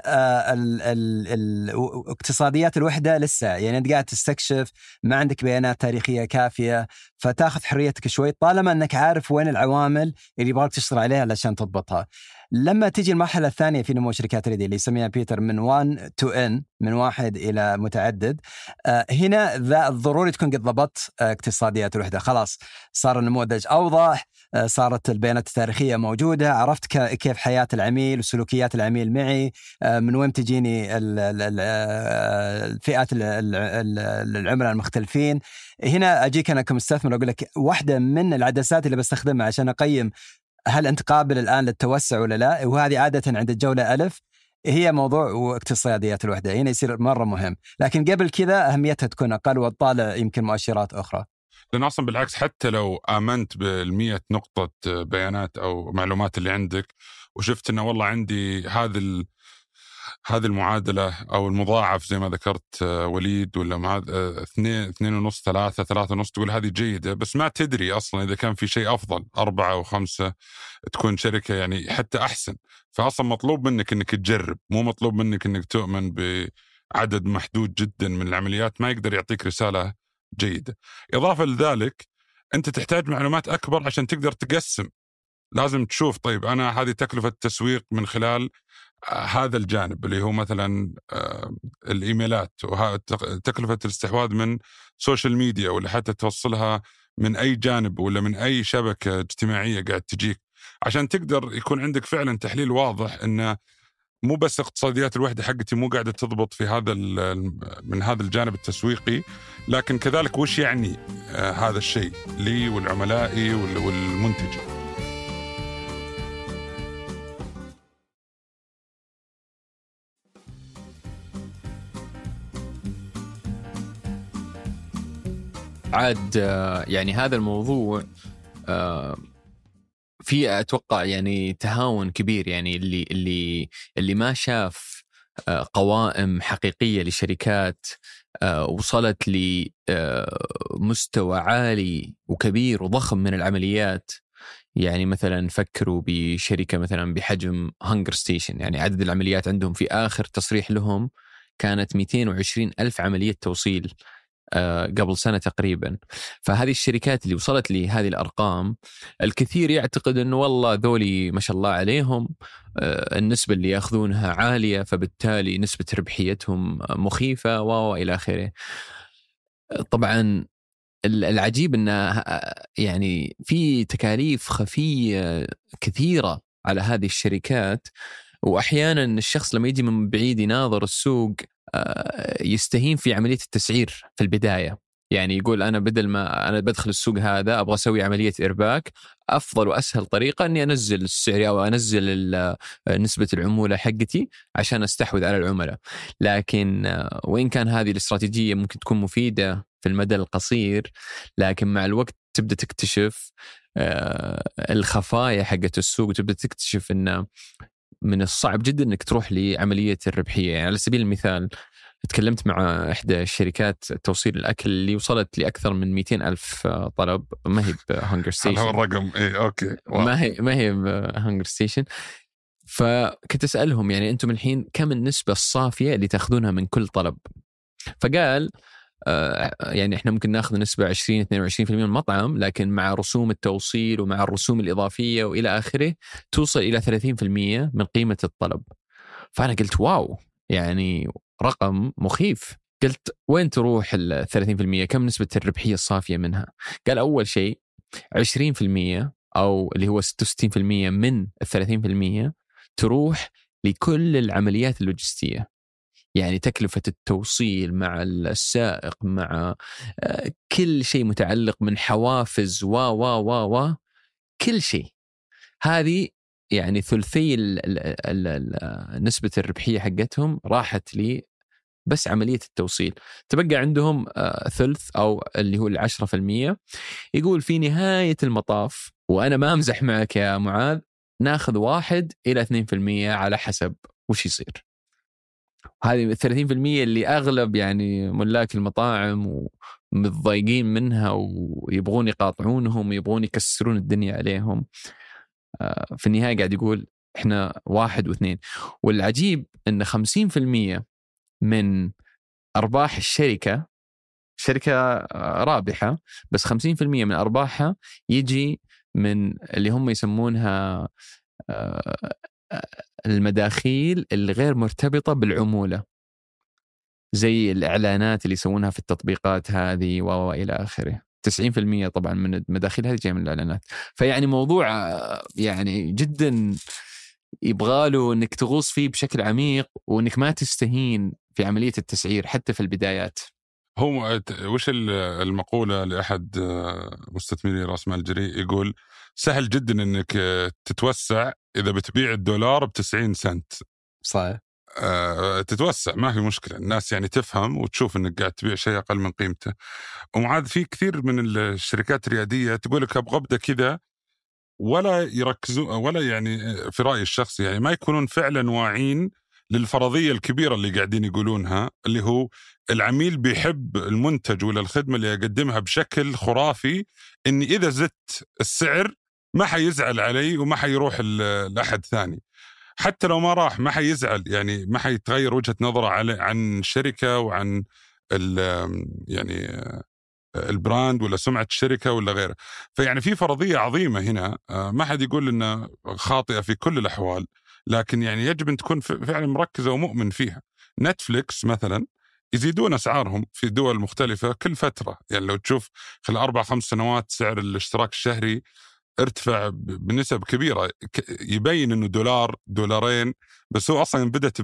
اقتصاديات الوحدة لسه يعني أنت قاعد تستكشف، ما عندك بيانات تاريخية كافية، فتاخذ حريتك شوي طالما أنك عارف عارف وين العوامل اللي يبغاك تشتغل عليها علشان تضبطها. لما تيجي المرحلة الثانية في نمو شركات ريدي اللي يسميها بيتر من 1 to N، من واحد إلى متعدد، هنا ضروري تكون قد ضبطت اقتصاديات الوحدة. خلاص صار النموذج أوضح، صارت البيانات التاريخية موجودة، عرفت كيف حياة العميل وسلوكيات العميل معي، من وين تجيني الفئات العملاء المختلفين. هنا أجيك أنا كمستثمر أقول لك واحدة من العدسات اللي بستخدمها عشان أقيم هل أنت قابل الآن للتوسع ولا لا، وهذه عادة عند الجولة ألف، هي موضوع اقتصاديات الوحدة. هنا يصير مرة مهم، لكن قبل كذا أهميتها تكون أقل وتطالع يمكن مؤشرات أخرى. لأن أصلا بالعكس حتى لو آمنت بال100 نقطة بيانات أو معلومات اللي عندك وشفت إنه والله عندي هذه المعادلة أو المضاعف زي ما ذكرت وليد، ولا 2.5 3.5، تقول هذه جيدة، بس ما تدري أصلا إذا كان في شيء أفضل 4 أو 5 تكون شركة يعني حتى أحسن. فأصلا مطلوب منك إنك تجرب، مو مطلوب منك إنك تؤمن بعدد محدود جدا من العمليات ما يقدر يعطيك رسالة جيدة. إضافة لذلك أنت تحتاج معلومات أكبر عشان تقدر تقسم. لازم تشوف طيب أنا هذه تكلفة التسويق من خلال هذا الجانب اللي هو مثلا الإيميلات، وتكلفة الاستحواذ من سوشيال ميديا، ولا حتى توصلها من أي جانب ولا من أي شبكة اجتماعية قاعد تجيك، عشان تقدر يكون عندك فعلا تحليل واضح إنه مو بس اقتصاديات الوحدة حقتي مو قاعدة تضبط في من هذا الجانب التسويقي، لكن كذلك وش يعني هذا الشيء لي والعملائي والمنتجي. عاد يعني هذا الموضوع في أتوقع يعني تهاون كبير، يعني اللي ما شاف قوائم حقيقية لشركات وصلت لمستوى عالي وكبير وضخم من العمليات. يعني مثلا فكروا بشركة مثلا بحجم هانجر ستيشن، يعني عدد العمليات عندهم في آخر تصريح لهم كانت 220,000 عملية توصيل قبل سنة تقريبا. فهذه الشركات اللي وصلت لهذه الأرقام، الكثير يعتقد أنه والله ذولي ما شاء الله عليهم النسبة اللي يأخذونها عالية، فبالتالي نسبة ربحيتهم مخيفة وإلى آخره. طبعا العجيب أنه يعني في تكاليف خفية كثيرة على هذه الشركات، وأحيانا الشخص لما يجي من بعيد يناظر السوق يستهين في عملية التسعير في البداية. يعني يقول أنا بدل ما أنا بدخل السوق هذا أبغى أسوي عملية إرباك، أفضل وأسهل طريقة أني أنزل السعر أو أنزل نسبة العمولة حقتي عشان أستحوذ على العملاء. لكن وإن كان هذه الاستراتيجية ممكن تكون مفيدة في المدى القصير، لكن مع الوقت تبدأ تكتشف الخفايا حقت السوق، وتبدأ تكتشف أن من الصعب جدا أنك تروح لعملية الربحية. يعني على سبيل المثال تكلمت مع إحدى الشركات توصيل الأكل اللي وصلت لأكثر من 200,000 طلب، ما هي بهانجر ستيشن. هذا الرقم إيه أوكي. ما هي بهانجر ستيشن. فكنت أسألهم يعني أنتم الحين كم النسبة الصافية اللي تأخذونها من كل طلب؟ فقال يعني إحنا ممكن نأخذ نسبة 20-22% من المطعم، لكن مع رسوم التوصيل ومع الرسوم الإضافية وإلى آخره توصل إلى 30% من قيمة الطلب. فأنا قلت واو، يعني رقم مخيف. قلت وين تروح 30%؟ كم نسبة الربحية الصافية منها؟ قال أول شيء 20% أو اللي هو 66% من 30% تروح لكل العمليات اللوجستية، يعني تكلفة التوصيل مع السائق مع كل شيء متعلق من حوافز و كل شيء. هذه يعني ثلثي نسبة الربحية حقتهم راحت لي بس عملية التوصيل. تبقى عندهم ثلث أو اللي هو 10%. يقول في نهاية المطاف، وأنا ما أمزح معك يا معاذ، ناخذ 1-2% على حسب وش يصير. هذه 30% اللي أغلب يعني ملاك المطاعم ومتضايقين منها ويبغون يقاطعونهم ويبغون يكسرون الدنيا عليهم. في النهاية قاعد يقول إحنا 1 و2. والعجيب أن 50% من أرباح الشركة، شركة رابحة، بس 50% من أرباحها يجي من اللي هم يسمونها المداخيل الغير مرتبطة بالعمولة، زي الإعلانات اللي يسوونها في التطبيقات هذه وإلى آخره. 90% طبعا من المداخيل هذه جاية من الإعلانات. فيعني موضوع يعني جدا يبغاله أنك تغوص فيه بشكل عميق، وأنك ما تستهين في عملية التسعير حتى في البدايات. هو وش المقولة لأحد مستثمري رأس مال جريء يقول سهل جدا أنك تتوسع إذا بتبيع الدولار ب90 سنت. صحيح. تتوسع ما في مشكلة، الناس يعني تفهم وتشوف أنك قاعد تبيع شيء أقل من قيمته. ومعاد في كثير من الشركات الريادية تقول لك أبغى أبدأ كذا، ولا يركزوا ولا يعني في رأيي الشخصي يعني ما يكونون فعلا واعين للفرضية الكبيرة اللي قاعدين يقولونها، اللي هو العميل بيحب المنتج ولا الخدمة اللي يقدمها بشكل خرافي، إني إذا زدت السعر ما حيزعل علي وما حيروح لأحد ثاني، حتى لو ما راح ما حيزعل، يعني ما حيتغير وجهة نظره عن الشركة وعن يعني البراند ولا سمعة الشركة ولا غيره. فيعني في فرضية عظيمة هنا، ما حد يقول إنها خاطئة في كل الأحوال، لكن يعني يجب أن تكون فعلا مركزة ومؤمن فيها. نتفليكس مثلا يزيدون أسعارهم في دول مختلفة كل فترة، يعني لو تشوف خلال 4-5 سنوات سعر الاشتراك الشهري ارتفع بنسب كبيرة، يبين أنه $2 بس هو أصلا بدأت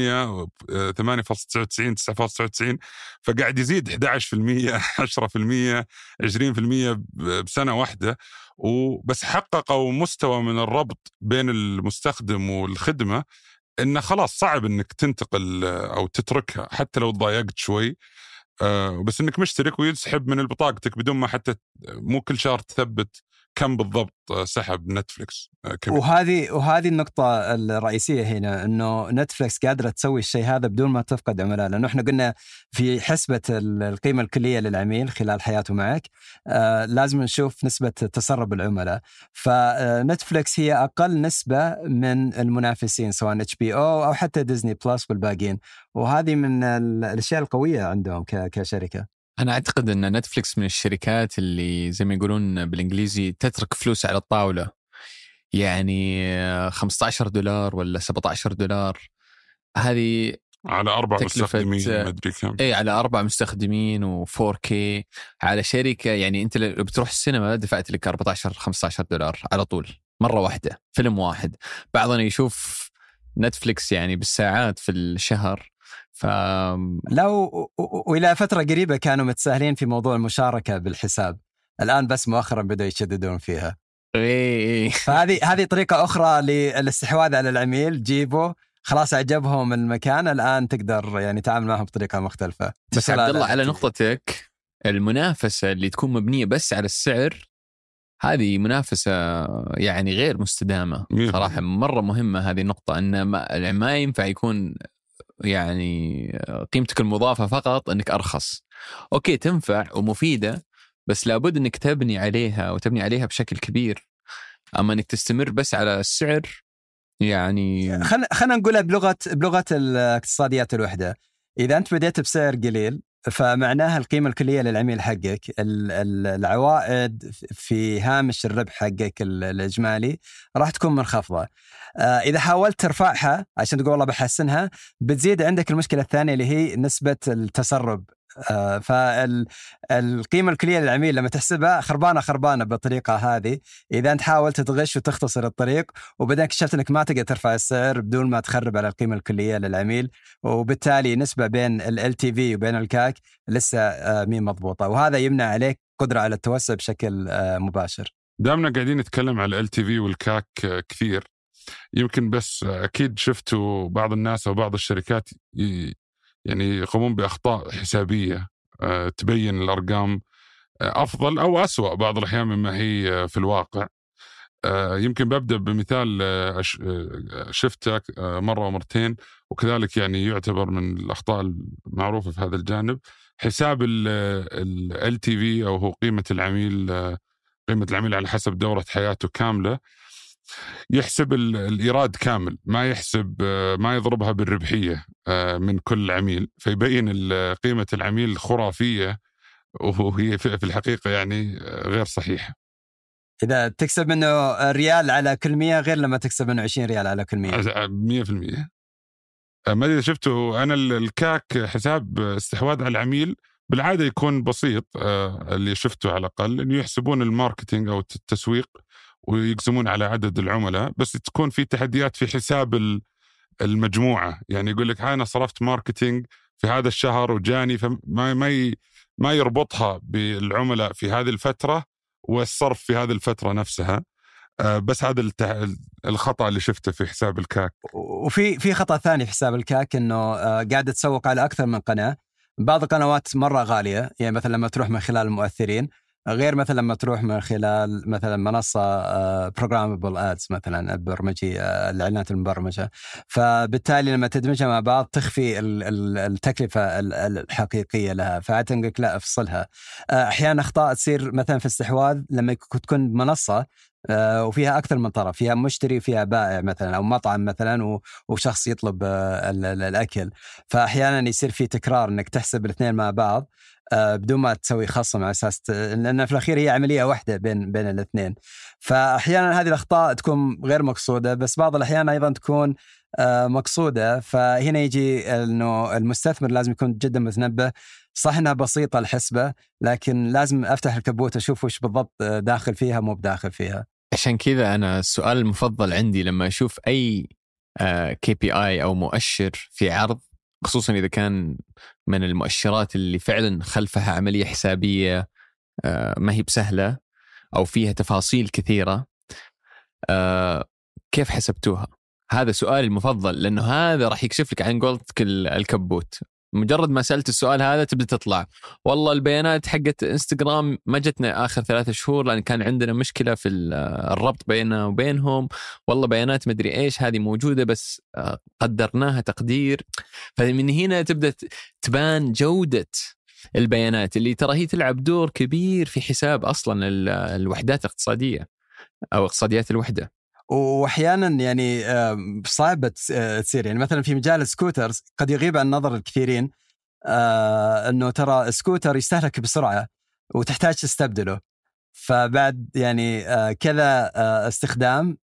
ب8.99 9.99، فقاعد يزيد 11% 10% 20% بسنة واحدة. وبس حققوا مستوى من الربط بين المستخدم والخدمة إنه خلاص صعب إنك تنتقل أو تتركها حتى لو ضايقت شوي، بس إنك مشترك ويسحب من بطاقتك بدون ما حتى مو كل شهر تثبت كم بالضبط سحب نتفليكس. وهذه النقطة الرئيسية هنا، إنه نتفليكس قادرة تسوي الشيء هذا بدون ما تفقد عملاء، لأنه إحنا قلنا في حسبة القيمة الكلية للعميل خلال حياته معك لازم نشوف نسبة تسرب العملاء. فنتفليكس هي أقل نسبة من المنافسين سواء HBO أو حتى ديزني بلس والباقين، وهذه من الأشياء القوية عندهم كشركة. أنا أعتقد أن نتفليكس من الشركات اللي زي ما يقولون بالإنجليزي تترك فلوس على الطاولة، يعني $15 ولا $17 هذه على 4 مستخدمين مدري كم. إيه على 4 مستخدمين و4K على شركة. يعني أنت لو بتروح السينما دفعت لك $14-15 على طول مرة واحدة فيلم واحد. بعضنا يشوف نتفليكس يعني بالساعات في الشهر. وإلى فترة قريبة كانوا متساهلين في موضوع المشاركة بالحساب، الآن بس مؤخرا بدأوا يشددون فيها. فهذه طريقة أخرى للاستحواذ على العميل. جيبه خلاص عجبهم المكان، الآن تقدر يعني تعامل معهم بطريقة مختلفة. بس عبد الله على نقطتك، المنافسة اللي تكون مبنية بس على السعر هذه منافسة يعني غير مستدامة صراحة. مرة مهمة هذه النقطة، أن ما ينفع يكون يعني قيمتك المضافة فقط أنك أرخص. أوكي تنفع ومفيدة، بس لابد أنك تبني عليها وتبني عليها بشكل كبير. أما أنك تستمر بس على السعر يعني خلنا نقولها بلغة الاقتصاديات الوحدة. إذا أنت بديت بسعر قليل فمعناها القيمة الكلية للعميل حقك، العوائد في هامش الربح حقك الإجمالي راح تكون منخفضة. إذا حاولت ترفعها عشان تقول والله بحسنها، بتزيد عندك المشكلة الثانية اللي هي نسبة التسرب. فالقيمة الكلية للعميل لما تحسبها خربانة بالطريقة هذه. إذا أنت حاولت تغش وتختصر الطريق وبعدين اكتشفت أنك ما تقدر ترفع السعر بدون ما تخرب على القيمة الكلية للعميل، وبالتالي نسبة بين ال LTV وبين الكاك لسه مين مضبوطة، وهذا يمنع عليك قدرة على التوسع بشكل مباشر. دامنا قاعدين نتكلم على ال LTV والكاك كثير، يمكن بس أكيد شفتوا بعض الناس أو بعض الشركات يعني يقومون بأخطاء حسابية تبين الأرقام أفضل أو أسوأ بعض الأحيان مما هي في الواقع. يمكن ببدأ بمثال شفته مرة ومرتين، وكذلك يعني يعتبر من الأخطاء المعروفة في هذا الجانب. حساب ال LTV أو هو قيمة العميل على حسب دورة حياته كاملة، يحسب الإيراد كامل، ما يحسب ما يضربها بالربحية من كل عميل، فيبين قيمة العميل خرافية وهي في الحقيقة يعني غير صحيحة. إذا تكسب منه ريال على كل 100 غير لما تكسب منه 20 ريال على كل 100. 100%. ما أدري شفته أنا الكاك حساب استحواذ على العميل بالعادة يكون بسيط، اللي شفته على الأقل إنه يحسبون الماركتينج أو التسويق ويقسمون على عدد العملاء، بس تكون في تحديات في حساب المجموعة. يعني يقول لك أنا صرفت ماركتينج في هذا الشهر وجاني، فما ما يربطها بالعملاء في هذه الفترة والصرف في هذه الفترة نفسها. بس هذا الخطأ اللي شفته في حساب الكاك. وفي خطأ ثاني في حساب الكاك، إنه قاعد تسوق على أكثر من قناة. بعض القنوات مرة غالية، يعني مثلا لما تروح من خلال المؤثرين، غير مثلا لما تروح من خلال مثلا منصة programmable ads مثلا البرمجي، الإعلانات المبرمجة. فبالتالي لما تدمجها مع بعض تخفي التكلفة الحقيقية لها، فأعتقد لا أفصلها. أحيانا أخطاء تصير مثلا في الاستحواذ لما تكون منصة وفيها أكثر من طرف، فيها مشتري فيها بائع مثلا أو مطعم مثلا وشخص يطلب الأكل، فأحيانا يصير في تكرار إنك تحسب الاثنين مع بعض بدون ما تسوي خصم، على أساس لأن في الأخير هي عملية واحدة بين الاثنين. فأحيانا هذه الأخطاء تكون غير مقصودة، بس بعض الأحيان أيضا تكون مقصودة. فهنا يجي إنه المستثمر لازم يكون جدا متنبه. صح إنها بسيطة الحسبة، لكن لازم أفتح الكبوت أشوف وش بالضبط داخل فيها مو بداخل فيها. عشان كذا أنا السؤال المفضل عندي لما أشوف أي KPI أو مؤشر في عرض، خصوصا إذا كان من المؤشرات اللي فعلا خلفها عملية حسابية ما هي بسهلة أو فيها تفاصيل كثيرة، كيف حسبتوها؟ هذا سؤالي المفضل، لأنه هذا راح يكشف لك عن قولتك الكبوت. مجرد ما سألت السؤال هذا تبدأ تطلع والله البيانات حقت انستغرام ما جتنا آخر 3 شهور لأن كان عندنا مشكلة في الربط بيننا وبينهم، والله بيانات مدري إيش هذه موجودة بس قدرناها تقدير. فمن هنا تبدأ تبان جودة البيانات اللي ترى هي تلعب دور كبير في حساب أصلا الوحدات الاقتصادية أو اقتصاديات الوحدة. واحيانا يعني صعبة تصير، يعني مثلا في مجال السكوترز قد يغيب عن نظر الكثيرين انه ترى السكوتر يستهلك بسرعة وتحتاج تستبدله. فبعد يعني كذا استخدام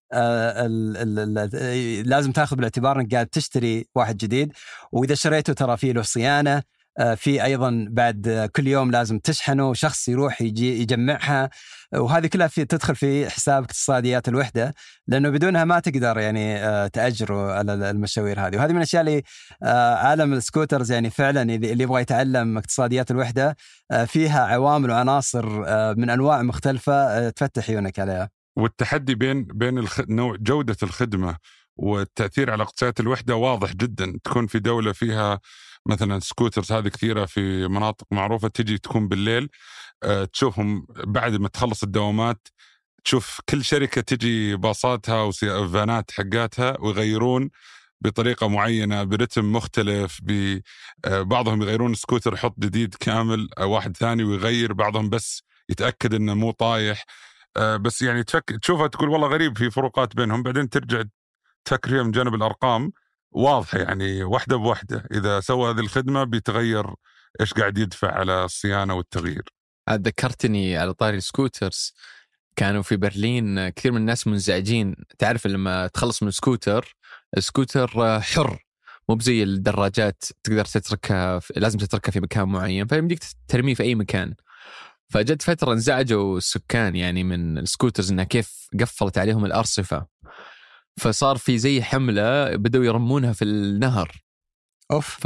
لازم تاخذ بالاعتبار انك قاعد تشتري واحد جديد، واذا شريته ترى فيه له صيانة، في أيضا بعد كل يوم لازم تشحنه، شخص يروح يجي يجمعها، وهذه كلها تدخل في حساب اقتصاديات الوحدة، لأنه بدونها ما تقدر يعني تأجروا على المشاوير هذه. وهذه من الأشياء اللي عالم السكوترز يعني فعلا اللي يبغى يتعلم اقتصاديات الوحدة فيها عوامل وعناصر من أنواع مختلفة تفتح عيونك عليها. والتحدي بين نوع جودة الخدمة والتأثير على اقتصاديات الوحدة واضح جدا. تكون في دولة فيها مثلا سكوترز هذه كثيرة في مناطق معروفة، تجي تكون بالليل تشوفهم بعد ما تخلص الدوامات، تشوف كل شركة تجي باصاتها وفانات حقاتها ويغيرون بطريقة معينة برتم مختلف. بعضهم يغيرون سكوتر يحط جديد كامل، واحد ثاني ويغير، بعضهم بس يتأكد انه مو طايح. بس يعني تشوفها تقول والله غريب، في فروقات بينهم، بعدين ترجع تفكر فيها من جانب الأرقام واضحة، يعني واحدة بواحدة إذا سوى هذه الخدمة بيتغير إيش قاعد يدفع على الصيانة والتغيير. ذكرتني على طاري السكوترز، كانوا في برلين كثير من الناس منزعجين. تعرف لما تخلص من السكوتر حر، مو بزي الدراجات تقدر تتركها، لازم تتركها في مكان معين، فيمديك ترميه في أي مكان. فجت فترة انزعجوا السكان يعني من السكوترز إنها كيف قفلت عليهم الأرصفة، فصار في زي حملة بدأوا يرمونها في النهر. أوف.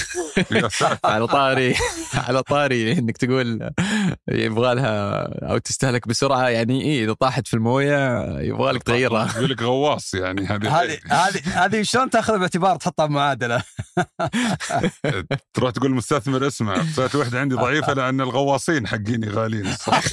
على طاري إنك تقول يبغى لها أو تستهلك بسرعة، يعني إيه إذا طاحت في الموية يبغى لك تغيرها. يقول لك غواص يعني. هذه شلون تأخذ باعتبار تحطها بمعادلة؟ تروح تقول مستثمر اسمع صارت واحدة عندي ضعيفة لأن الغواصين حقيني غالين.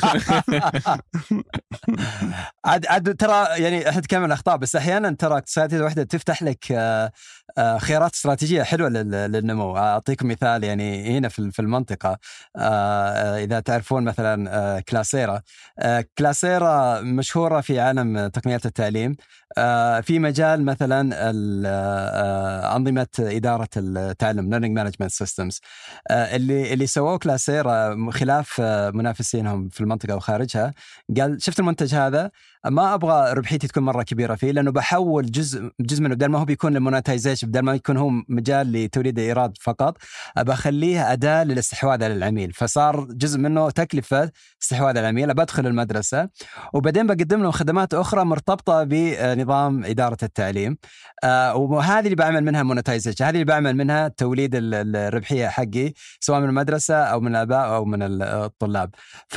عاد ترى يعني احنا نتكلم عن الاخطاء، بس احيانا ترى اقتصاديات الوحده تفتح لك خيارات استراتيجيه حلوه للنمو. أعطيكم مثال يعني هنا في المنطقة، إذا تعرفون مثلا كلاسيرا مشهورة في عالم تقنيات التعليم في مجال مثلا أنظمة إدارة التعلم Learning Management Systems. اللي سووه كلاسيرا خلاف منافسينهم في المنطقة وخارجها، قال شفت المنتج هذا ما أبغى ربحيتي تكون مرة كبيرة فيه، لأنه بحول جزء منه بدل ما هو بيكون للمونتايزيشن، بدل ما يكون هو مجال لتوليد إيراد فقط، أخليه أداة للاستحواذ على العميل. فصار جزء منه تكلفة استحواذ على العميل، بدخل المدرسة وبعدين بقدم لهم خدمات أخرى مرتبطة بنظام إدارة التعليم، وهذه اللي بعمل منها مونتايزيشن، هذه اللي بعمل منها توليد الربحية حقي سواء من المدرسة أو من الآباء أو من الطلاب.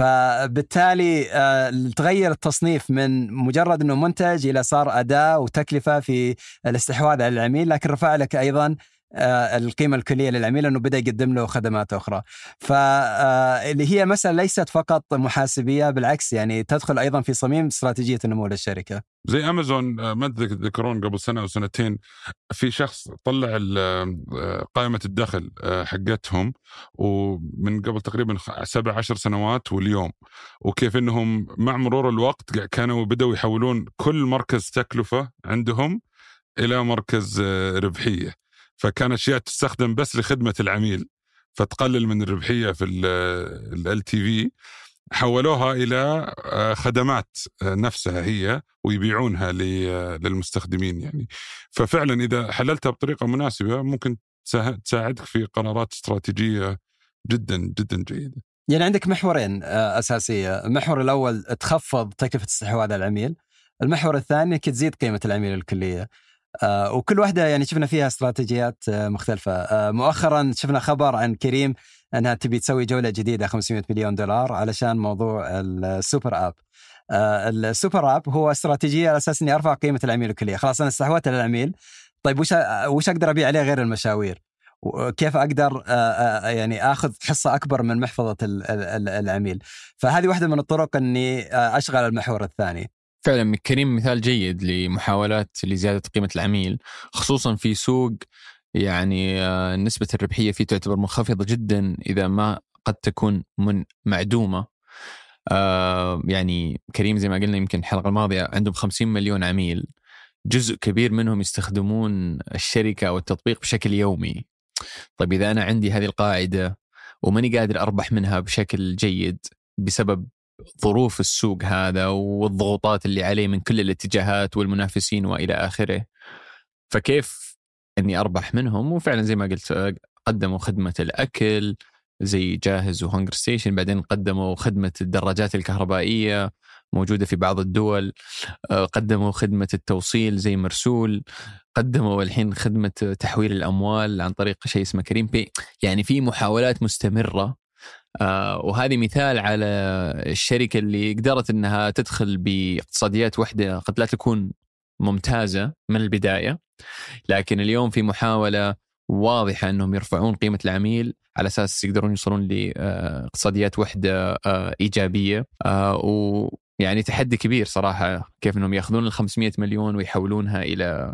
فبالتالي تغير التصنيف من مجرد أنه منتج إلى صار أداة وتكلفة في الاستحواذ على العميل، لكن رفع لك أيضا القيمة الكلية للعميل أنه بدأ يقدم له خدمات أخرى. فاللي هي مسألة ليست فقط محاسبية، بالعكس يعني تدخل أيضا في صميم استراتيجية النمو للشركة. زي أمازون ما تذكرون قبل سنة أو سنتين في شخص طلع قائمة الدخل حقتهم ومن قبل تقريبا 7-10 سنوات واليوم، وكيف أنهم مع مرور الوقت كانوا بدأوا يحولون كل مركز تكلفة عندهم إلى مركز ربحية، فكان أشياء تستخدم بس لخدمة العميل فتقلل من الربحية في ال LTV، حولوها إلى خدمات نفسها هي ويبيعونها للمستخدمين يعني. ففعلا إذا حللتها بطريقة مناسبة ممكن تساعدك في قرارات استراتيجية جدا جدا جيدة. يعني عندك محورين أساسية، المحور الأول تخفض تكلفة استحواذ على العميل، المحور الثاني انك تزيد قيمة العميل الكلية. وكل واحدة يعني شفنا فيها استراتيجيات مختلفة. مؤخرا شفنا خبر عن كريم أنها تبي تسوي جولة جديدة $500 مليون علشان موضوع السوبر آب. السوبر آب هو استراتيجية على أساس أني أرفع قيمة العميل الكلية. خلاص أنا استحوذت على العميل، طيب وش أقدر أبيع عليه غير المشاوير؟ وكيف أقدر يعني أخذ حصة أكبر من محفظة العميل؟ فهذه واحدة من الطرق أني أشغل المحور الثاني. فعلا كريم مثال جيد لمحاولات لزيادة قيمة العميل، خصوصا في سوق يعني نسبة الربحية فيه تعتبر منخفضة جدا إذا ما قد تكون معدومة. يعني كريم زي ما قلنا يمكن الحلقة الماضية عندهم 50 مليون عميل، جزء كبير منهم يستخدمون الشركة أو التطبيق بشكل يومي. طيب إذا أنا عندي هذه القاعدة وماني قادر أربح منها بشكل جيد بسبب ظروف السوق هذا والضغوطات اللي عليه من كل الاتجاهات والمنافسين وإلى آخره، فكيف أني أربح منهم؟ وفعلا زي ما قلت قدموا خدمة الأكل زي جاهز وهنجر ستيشن، بعدين قدموا خدمة الدراجات الكهربائية موجودة في بعض الدول، قدموا خدمة التوصيل زي مرسول، قدموا الحين خدمة تحويل الأموال عن طريق شيء اسمه كريم بي. يعني في محاولات مستمرة، وهذه مثال على الشركة اللي قدرت أنها تدخل باقتصاديات وحدة قد لا تكون ممتازة من البداية، لكن اليوم في محاولة واضحة أنهم يرفعون قيمة العميل على أساس يقدرون يوصلون لاقتصاديات وحدة إيجابية. ويعني تحدي كبير صراحة كيف أنهم يأخذون 500 مليون ويحولونها إلى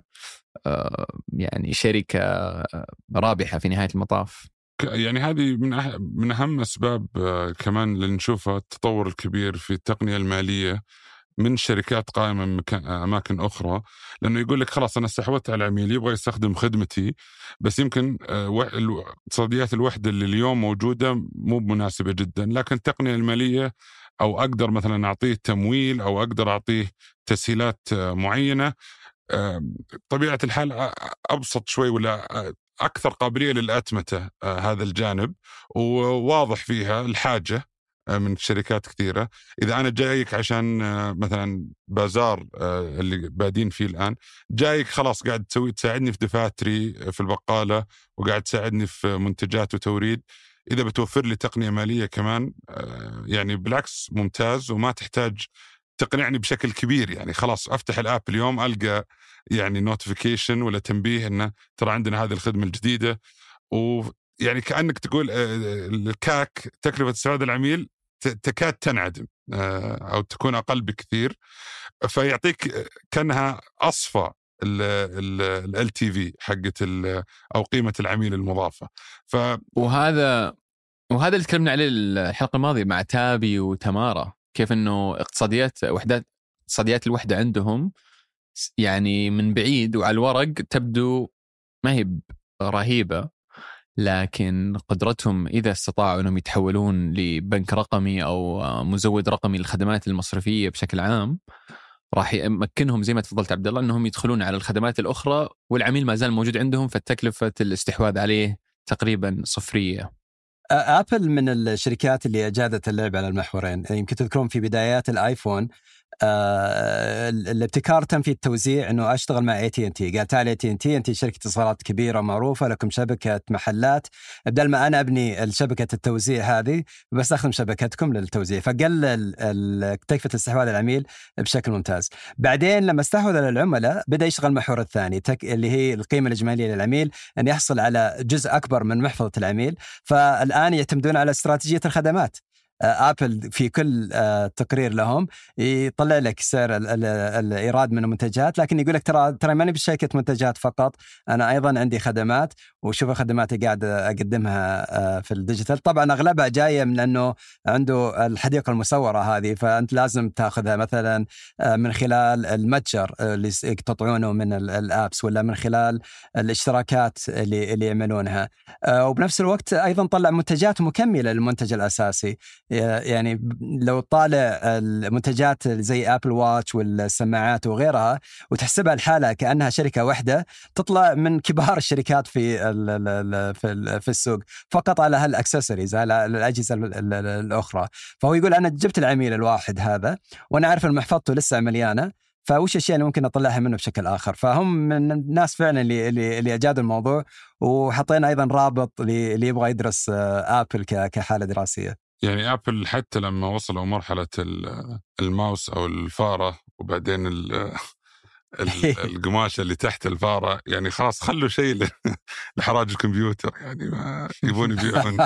يعني شركة رابحة في نهاية المطاف. يعني هذه من أهم أسباب كمان اللي نشوفها التطور الكبير في التقنية المالية من شركات قائمة من أماكن أخرى، لأنه يقول لك خلاص أنا استحوذت على العميل يبغى يستخدم خدمتي، بس يمكن اقتصاديات الوحدة اللي اليوم موجودة مو مناسبة جدا، لكن التقنية المالية أو أقدر مثلا أعطيه تمويل أو أقدر أعطيه تسهيلات معينة طبيعة الحال أبسط شوي ولا أكثر قابلية للأتمتة هذا الجانب، وواضح فيها الحاجة من شركات كثيرة. إذا أنا جايك عشان مثلا بازار اللي بادين فيه الآن، جايك خلاص قاعد تساعدني في دفاتري في البقالة وقاعد تساعدني في منتجات وتوريد، إذا بتوفر لي تقنية مالية كمان يعني بالعكس ممتاز، وما تحتاج تقنعني بشكل كبير. يعني خلاص أفتح الآب اليوم ألقى يعني نوتيفيكيشن ولا تنبيه إنه ترى عندنا هذه الخدمة الجديدة، ويعني كأنك تقول الكاك تكلفة استفادة العميل تكاد تنعدم أو تكون أقل بكثير، فيعطيك كأنها أصفى ال LTV حقت أو قيمة العميل المضافة. وهذا اللي تكلمنا عليه الحلقة الماضية مع تابي وتمارا، كيف إنه اقتصاديات الوحدة عندهم يعني من بعيد وعلى الورق تبدو ما هي رهيبة، لكن قدرتهم إذا استطاعوا أنهم يتحولون لبنك رقمي أو مزود رقمي للخدمات المصرفية بشكل عام راح يمكنهم زي ما تفضلت عبد الله أنهم يدخلون على الخدمات الأخرى والعميل ما زال موجود عندهم، فالتكلفة الاستحواذ عليه تقريبا صفرية. أبل من الشركات اللي أجادت اللعب على المحورين. يمكن تذكرون في بدايات الآيفون الابتكار تم في التوزيع انه اشتغل مع AT&T. قال تعال AT&T انت شركه اتصالات كبيره معروفه لكم شبكه محلات، بدل ما انا ابني شبكه التوزيع هذه بستخدم شبكتكم للتوزيع، فقلل تكلفه استحواذ العميل بشكل ممتاز. بعدين لما استحوذ على العملاء بدا يشتغل المحور الثاني اللي هي القيمه الاجماليه للعميل، ان يحصل على جزء اكبر من محفظه العميل. فالان يعتمدون على استراتيجيه الخدمات. أبل في كل تقرير لهم يطلع لك سعر الإيراد من المنتجات، لكن يقول لك ترى ماني بشركة منتجات فقط، أنا أيضا عندي خدمات، وشوف الخدمات اللي قاعد أقدمها في الديجيتال. طبعا أغلبها جاية من أنه عنده الحديقة المصورة هذه، فأنت لازم تأخذها مثلا من خلال المتجر اللي تطعونه من الأبس، ولا من خلال الاشتراكات اللي يعملونها. وبنفس الوقت أيضا طلع منتجات مكملة للمنتج الأساسي. يعني لو طالع المنتجات زي أبل واتش والسماعات وغيرها وتحسبها الحالة كأنها شركة واحدة، تطلع من كبار الشركات في السوق فقط على هالأكسسوارز، على الأجهزة الأخرى. فهو يقول أنا جبت العميل الواحد هذا وأنا عارف أن محفظته لسه مليانة، فوش الشيء اللي ممكن أطلعها منه بشكل آخر. فهم من الناس فعلا اللي أجادوا الموضوع، وحطينا أيضا رابط اللي يبغى يدرس أبل كحالة دراسية. يعني أبل حتى لما وصلوا مرحلة الماوس أو الفارة وبعدين القماشة اللي تحت الفارة، يعني خلاص خلوا شيء لحراج الكمبيوتر، يعني ما يبون يبيعون.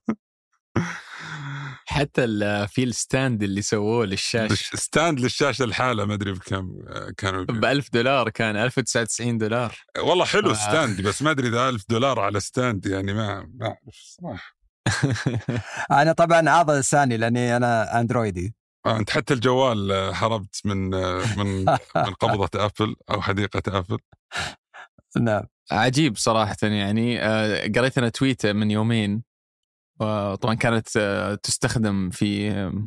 حتى في الستاند اللي سووه للشاشة، ستاند للشاشة الحالة ما أدري بكم كانوا $1000، كان $1099. والله حلو ستاند، بس ما أدري إذا $1000 على ستاند، يعني ما صراحة. أنا طبعا عاضل لساني لأني أنا أندرويدي. أنت حتى الجوال هربت من قبضة أبل أو حديقة أبل. نعم، عجيب صراحة. يعني قريت أنا تويتة من يومين، وطبعا كانت تستخدم في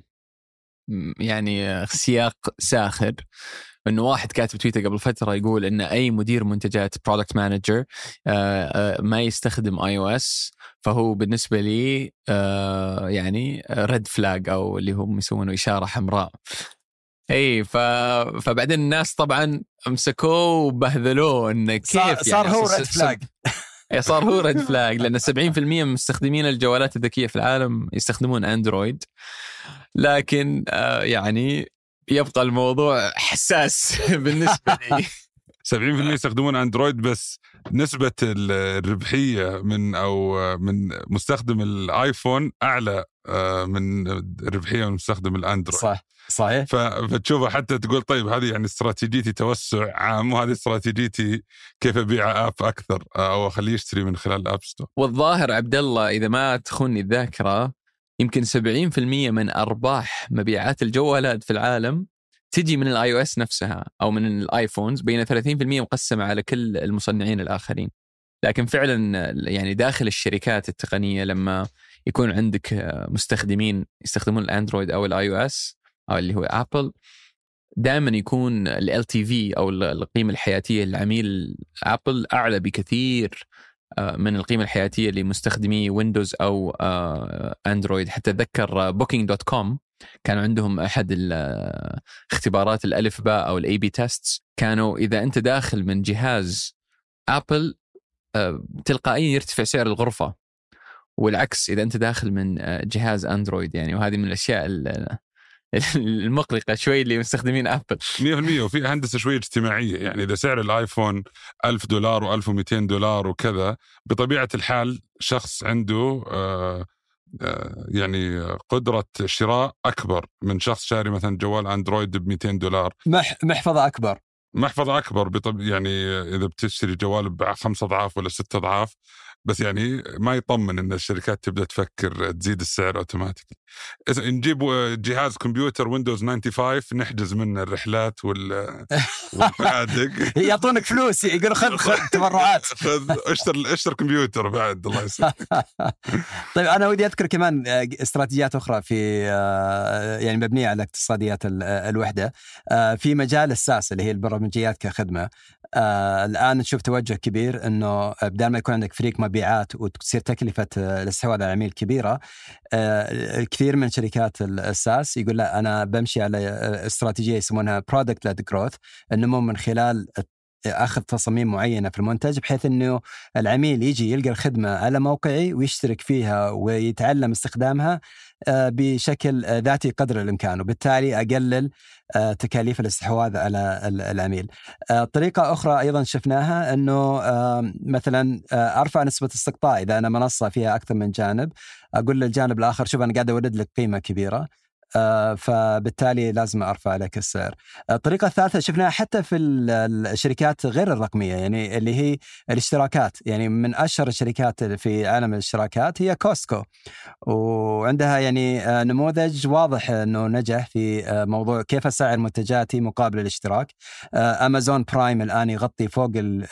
يعني سياق ساخر، إنه واحد كاتب تويتر قبل فترة يقول إن أي مدير منتجات product manager ما يستخدم iOS فهو بالنسبة لي يعني red flag، أو اللي هم يسمونه إشارة حمراء. أي فبعدين الناس طبعا مسكوه وبهذلوه إنه كيف صار يعني هو red flag. صار هو red flag، لأن 70% من مستخدمين الجوالات الذكية في العالم يستخدمون أندرويد. لكن يعني يبقى الموضوع حساس بالنسبة لي. 70% يستخدمون أندرويد، بس نسبة الربحية من مستخدم الآيفون أعلى من الربحية من مستخدم الأندرويد. صحيح. فتشوفه حتى تقول طيب هذه يعني استراتيجيتي توسع عام، وهذه استراتيجيتي كيف أبيع آب أكثر أو أخليه يشتري من خلال الآب ستور. والظاهر عبد الله إذا ما تخوني الذاكرة، يمكن 70% من أرباح مبيعات الجوالات في العالم تجي من الاي او اس نفسها او من الايفونز، بين 30% مقسمة على كل المصنعين الآخرين. لكن فعلا يعني داخل الشركات التقنية لما يكون عندك مستخدمين يستخدمون الاندرويد او الاي او اس او اللي هو ابل، دائما يكون ال LTV او القيمة الحياتية للعميل ابل اعلى بكثير من القيمة الحياتية لمستخدمي ويندوز أو أندرويد. حتى أتذكر Booking.com كان عندهم أحد الاختبارات الألف باء أو الAB tests، كانوا إذا أنت داخل من جهاز أبل تلقائيا يرتفع سعر الغرفة، والعكس إذا أنت داخل من جهاز أندرويد. يعني وهذه من الأشياء المقلقة شوي اللي مستخدمين أبل. 100%. وفي هندسة شوية اجتماعية، يعني إذا سعر الآيفون $1000 و$1200 وكذا، بطبيعة الحال شخص عنده يعني قدرة شراء أكبر من شخص شاري مثلا جوال أندرويد $200. محفظة أكبر. محفظة أكبر يعني إذا بتشتري جوال ب5 أضعاف ولا 6 أضعاف، بس يعني ما يطمن إن الشركات تبدأ تفكر تزيد السعر أوتوماتيكي. إذا نجيب جهاز كمبيوتر ويندوز 95 نحجز منه الرحلات والفنادق يعطونك فلوس، يقولوا خذ تبرعات، اشتر كمبيوتر بعد الله يسلمك. طيب أنا ودي أذكر كمان استراتيجيات أخرى في يعني مبنية على اقتصاديات الوحدة في مجال الساس اللي هي البرمجيات كخدمة. الآن نشوف توجه كبير إنه بدل ما يكون عندك فريق مبيعات وتصير تكلفة الاستحواذ على العميل كبيرة، كثير من شركات الساس يقول لا أنا بمشي على استراتيجية يسمونها product led growth، النمو من خلال أخذ تصاميم معينة في المنتج بحيث أنه العميل يجي يلقى الخدمة على موقعي ويشترك فيها ويتعلم استخدامها بشكل ذاتي قدر الإمكان، وبالتالي أقلل تكاليف الاستحواذ على العميل. طريقة أخرى أيضا شفناها أنه مثلا أرفع نسبة استقطاع. إذا أنا منصة فيها أكثر من جانب، أقول للجانب الآخر شوف أنا قاعد أولد لك قيمة كبيرة، فبالتالي لازم أرفع لك السعر. الطريقة الثالثة شفناها حتى في الشركات غير الرقمية، يعني اللي هي الاشتراكات. يعني من أشهر الشركات في عالم الاشتراكات هي كوستكو، وعندها يعني نموذج واضح أنه نجح في موضوع كيف أسعر منتجاتي مقابل الاشتراك. أمازون برايم الآن يغطي فوق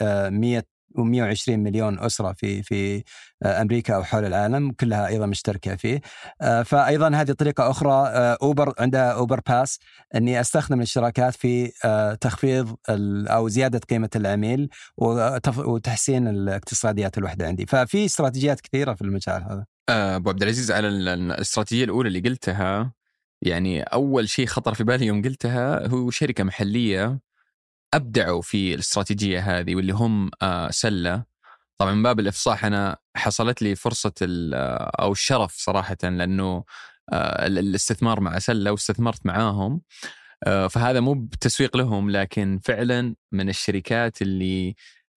120 مليون أسرة في أمريكا أو حول العالم، كلها أيضا مشتركة فيه. فأيضا هذه طريقة أخرى. أوبر عندها أوبر باس، أني أستخدم الاشتراكات في تخفيض أو زيادة قيمة العميل وتحسين الاقتصاديات الوحدة عندي. ففي استراتيجيات كثيرة في المجال هذا. أبو عبد العزيز، على الاستراتيجية الأولى اللي قلتها، يعني أول شيء خطر في بالي يوم قلتها هو شركة محلية أبدعوا في الاستراتيجية هذه، واللي هم سلة. طبعا من باب الإفصاح أنا حصلت لي فرصة أو الشرف صراحة، لأنه الاستثمار مع سلة واستثمرت معاهم. فهذا مو بتسويق لهم، لكن فعلا من الشركات اللي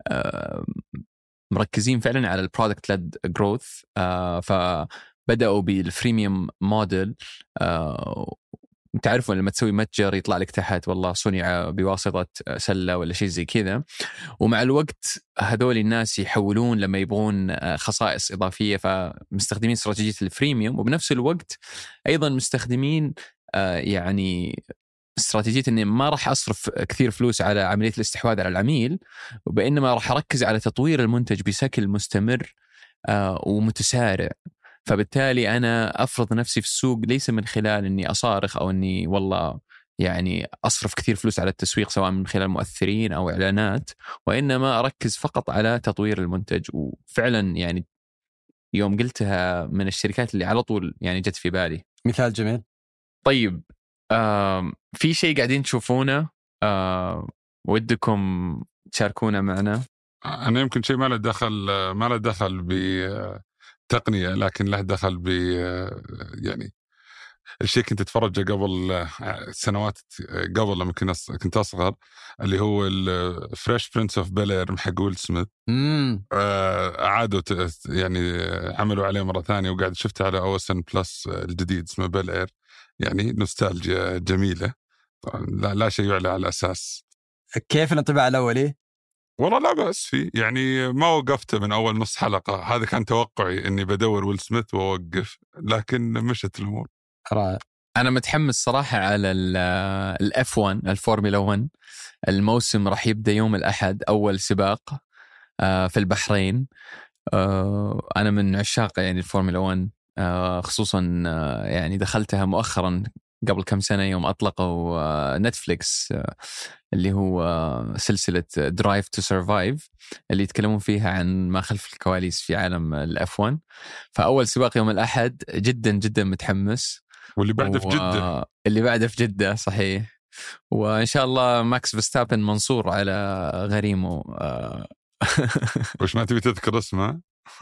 مركزين فعلا على البرودكت ليد جروث. فبدأوا بالفريميوم موديل. تعرفوا لما تسوي متجر يطلع لك تحت والله صنع بواسطة سلة ولا شيء زي كذا. ومع الوقت هذول الناس يحولون لما يبغون خصائص إضافية، فمستخدمين استراتيجية الفريميوم، وبنفس الوقت أيضا مستخدمين يعني استراتيجية أني ما راح أصرف كثير فلوس على عملية الاستحواذ على العميل، وبإنما راح أركز على تطوير المنتج بشكل مستمر ومتسارع. فبالتالي أنا أفرض نفسي في السوق ليس من خلال أني أصارخ أو أني والله يعني أصرف كثير فلوس على التسويق سواء من خلال مؤثرين أو إعلانات، وإنما أركز فقط على تطوير المنتج. وفعلا يعني يوم قلتها من الشركات اللي على طول يعني جت في بالي. مثال جميل. طيب في شيء قاعدين تشوفونه ودكم تشاركونا معنا؟ أنا يمكن شيء ما له دخل بتقنية، لكن له دخل يعني الشيء كنت أتفرجه قبل سنوات، قبل لما كنت أصغر، اللي هو الفريش برنس اوف بيل-اير محق ويل سميث. عادوا يعني عملوا عليه مرة ثانية، وقاعد شفته على OSN بلس الجديد اسمه بيل-اير. يعني نوستالجيا جميلة، لا شيء يعلى على أساس. كيف الانطباع الأولي؟ والله لا بأس فيه، يعني ما وقفت من أول نص حلقة. هذا كان توقعي إني بدور ويل سميث ووقف، لكن مشت الأمور. رائع. أنا متحمس صراحة على الF1 الفورمولا 1. الموسم راح يبدأ يوم الأحد، أول سباق في البحرين. أنا من عشاق يعني الفورمولا 1، خصوصا يعني دخلتها مؤخرا قبل كم سنة يوم أطلقوا نتفليكس اللي هو سلسلة Drive to Survive، اللي يتكلمون فيها عن ما خلف الكواليس في عالم الF1. فأول سباق يوم الأحد، جدا جدا متحمس. واللي بعده في جدة. اللي بعده في جدة صحيح. وإن شاء الله ماكس فيرستابن منصور على غريمه. وش ما تبي تذكر اسمه؟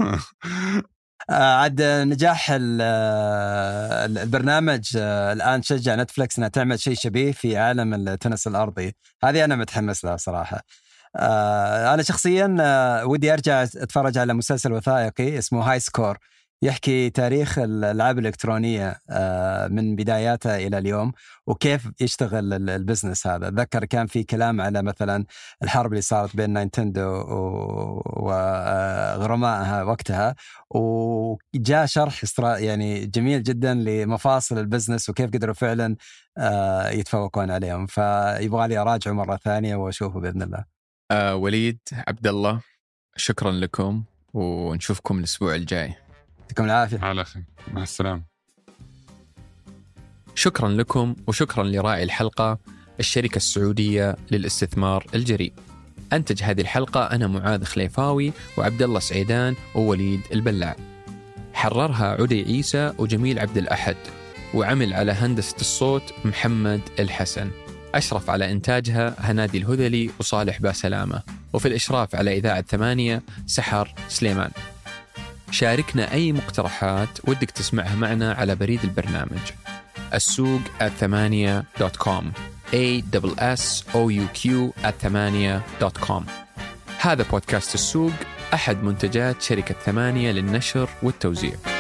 عاد نجاح البرنامج الآن شجع نتفليكس أنها تعمل شيء شبيه في عالم التنس الأرضي. هذه أنا متحمس لها صراحة. أنا شخصيا ودي أرجع أتفرج على مسلسل وثائقي اسمه هاي سكور، يحكي تاريخ الألعاب الإلكترونية من بداياتها إلى اليوم وكيف يشتغل البزنس هذا. أتذكر كان في كلام على مثلا الحرب اللي صارت بين نينتندو وغرمائها وقتها، وجاء شرح يعني جميل جدا لمفاصل البزنس وكيف قدروا فعلا يتفوقون عليهم. فيبغى لي أراجعه مرة ثانية وأشوفه بإذن الله. وليد، عبد الله، شكرا لكم ونشوفكم الأسبوع الجاي. يعطيكم العافية. على خير، مع السلامة. شكرا لكم وشكرا لراعي الحلقة الشركة السعودية للاستثمار الجريء. أنتج هذه الحلقة أنا معاذ خليفاوي وعبد الله سعيدان ووليد البلاع. حررها عدي عيسى وجميل عبد الأحد، وعمل على هندسة الصوت محمد الحسن. أشرف على إنتاجها هنادي الهذلي وصالح باسلامة، وفي الإشراف على إذاعة 8 سحر سليمان. شاركنا أي مقترحات ودك تسمعها معنا على بريد البرنامج السوق@8.com ASSOUQ@8.com. هذا بودكاست السوق، أحد منتجات شركة 8 للنشر والتوزيع.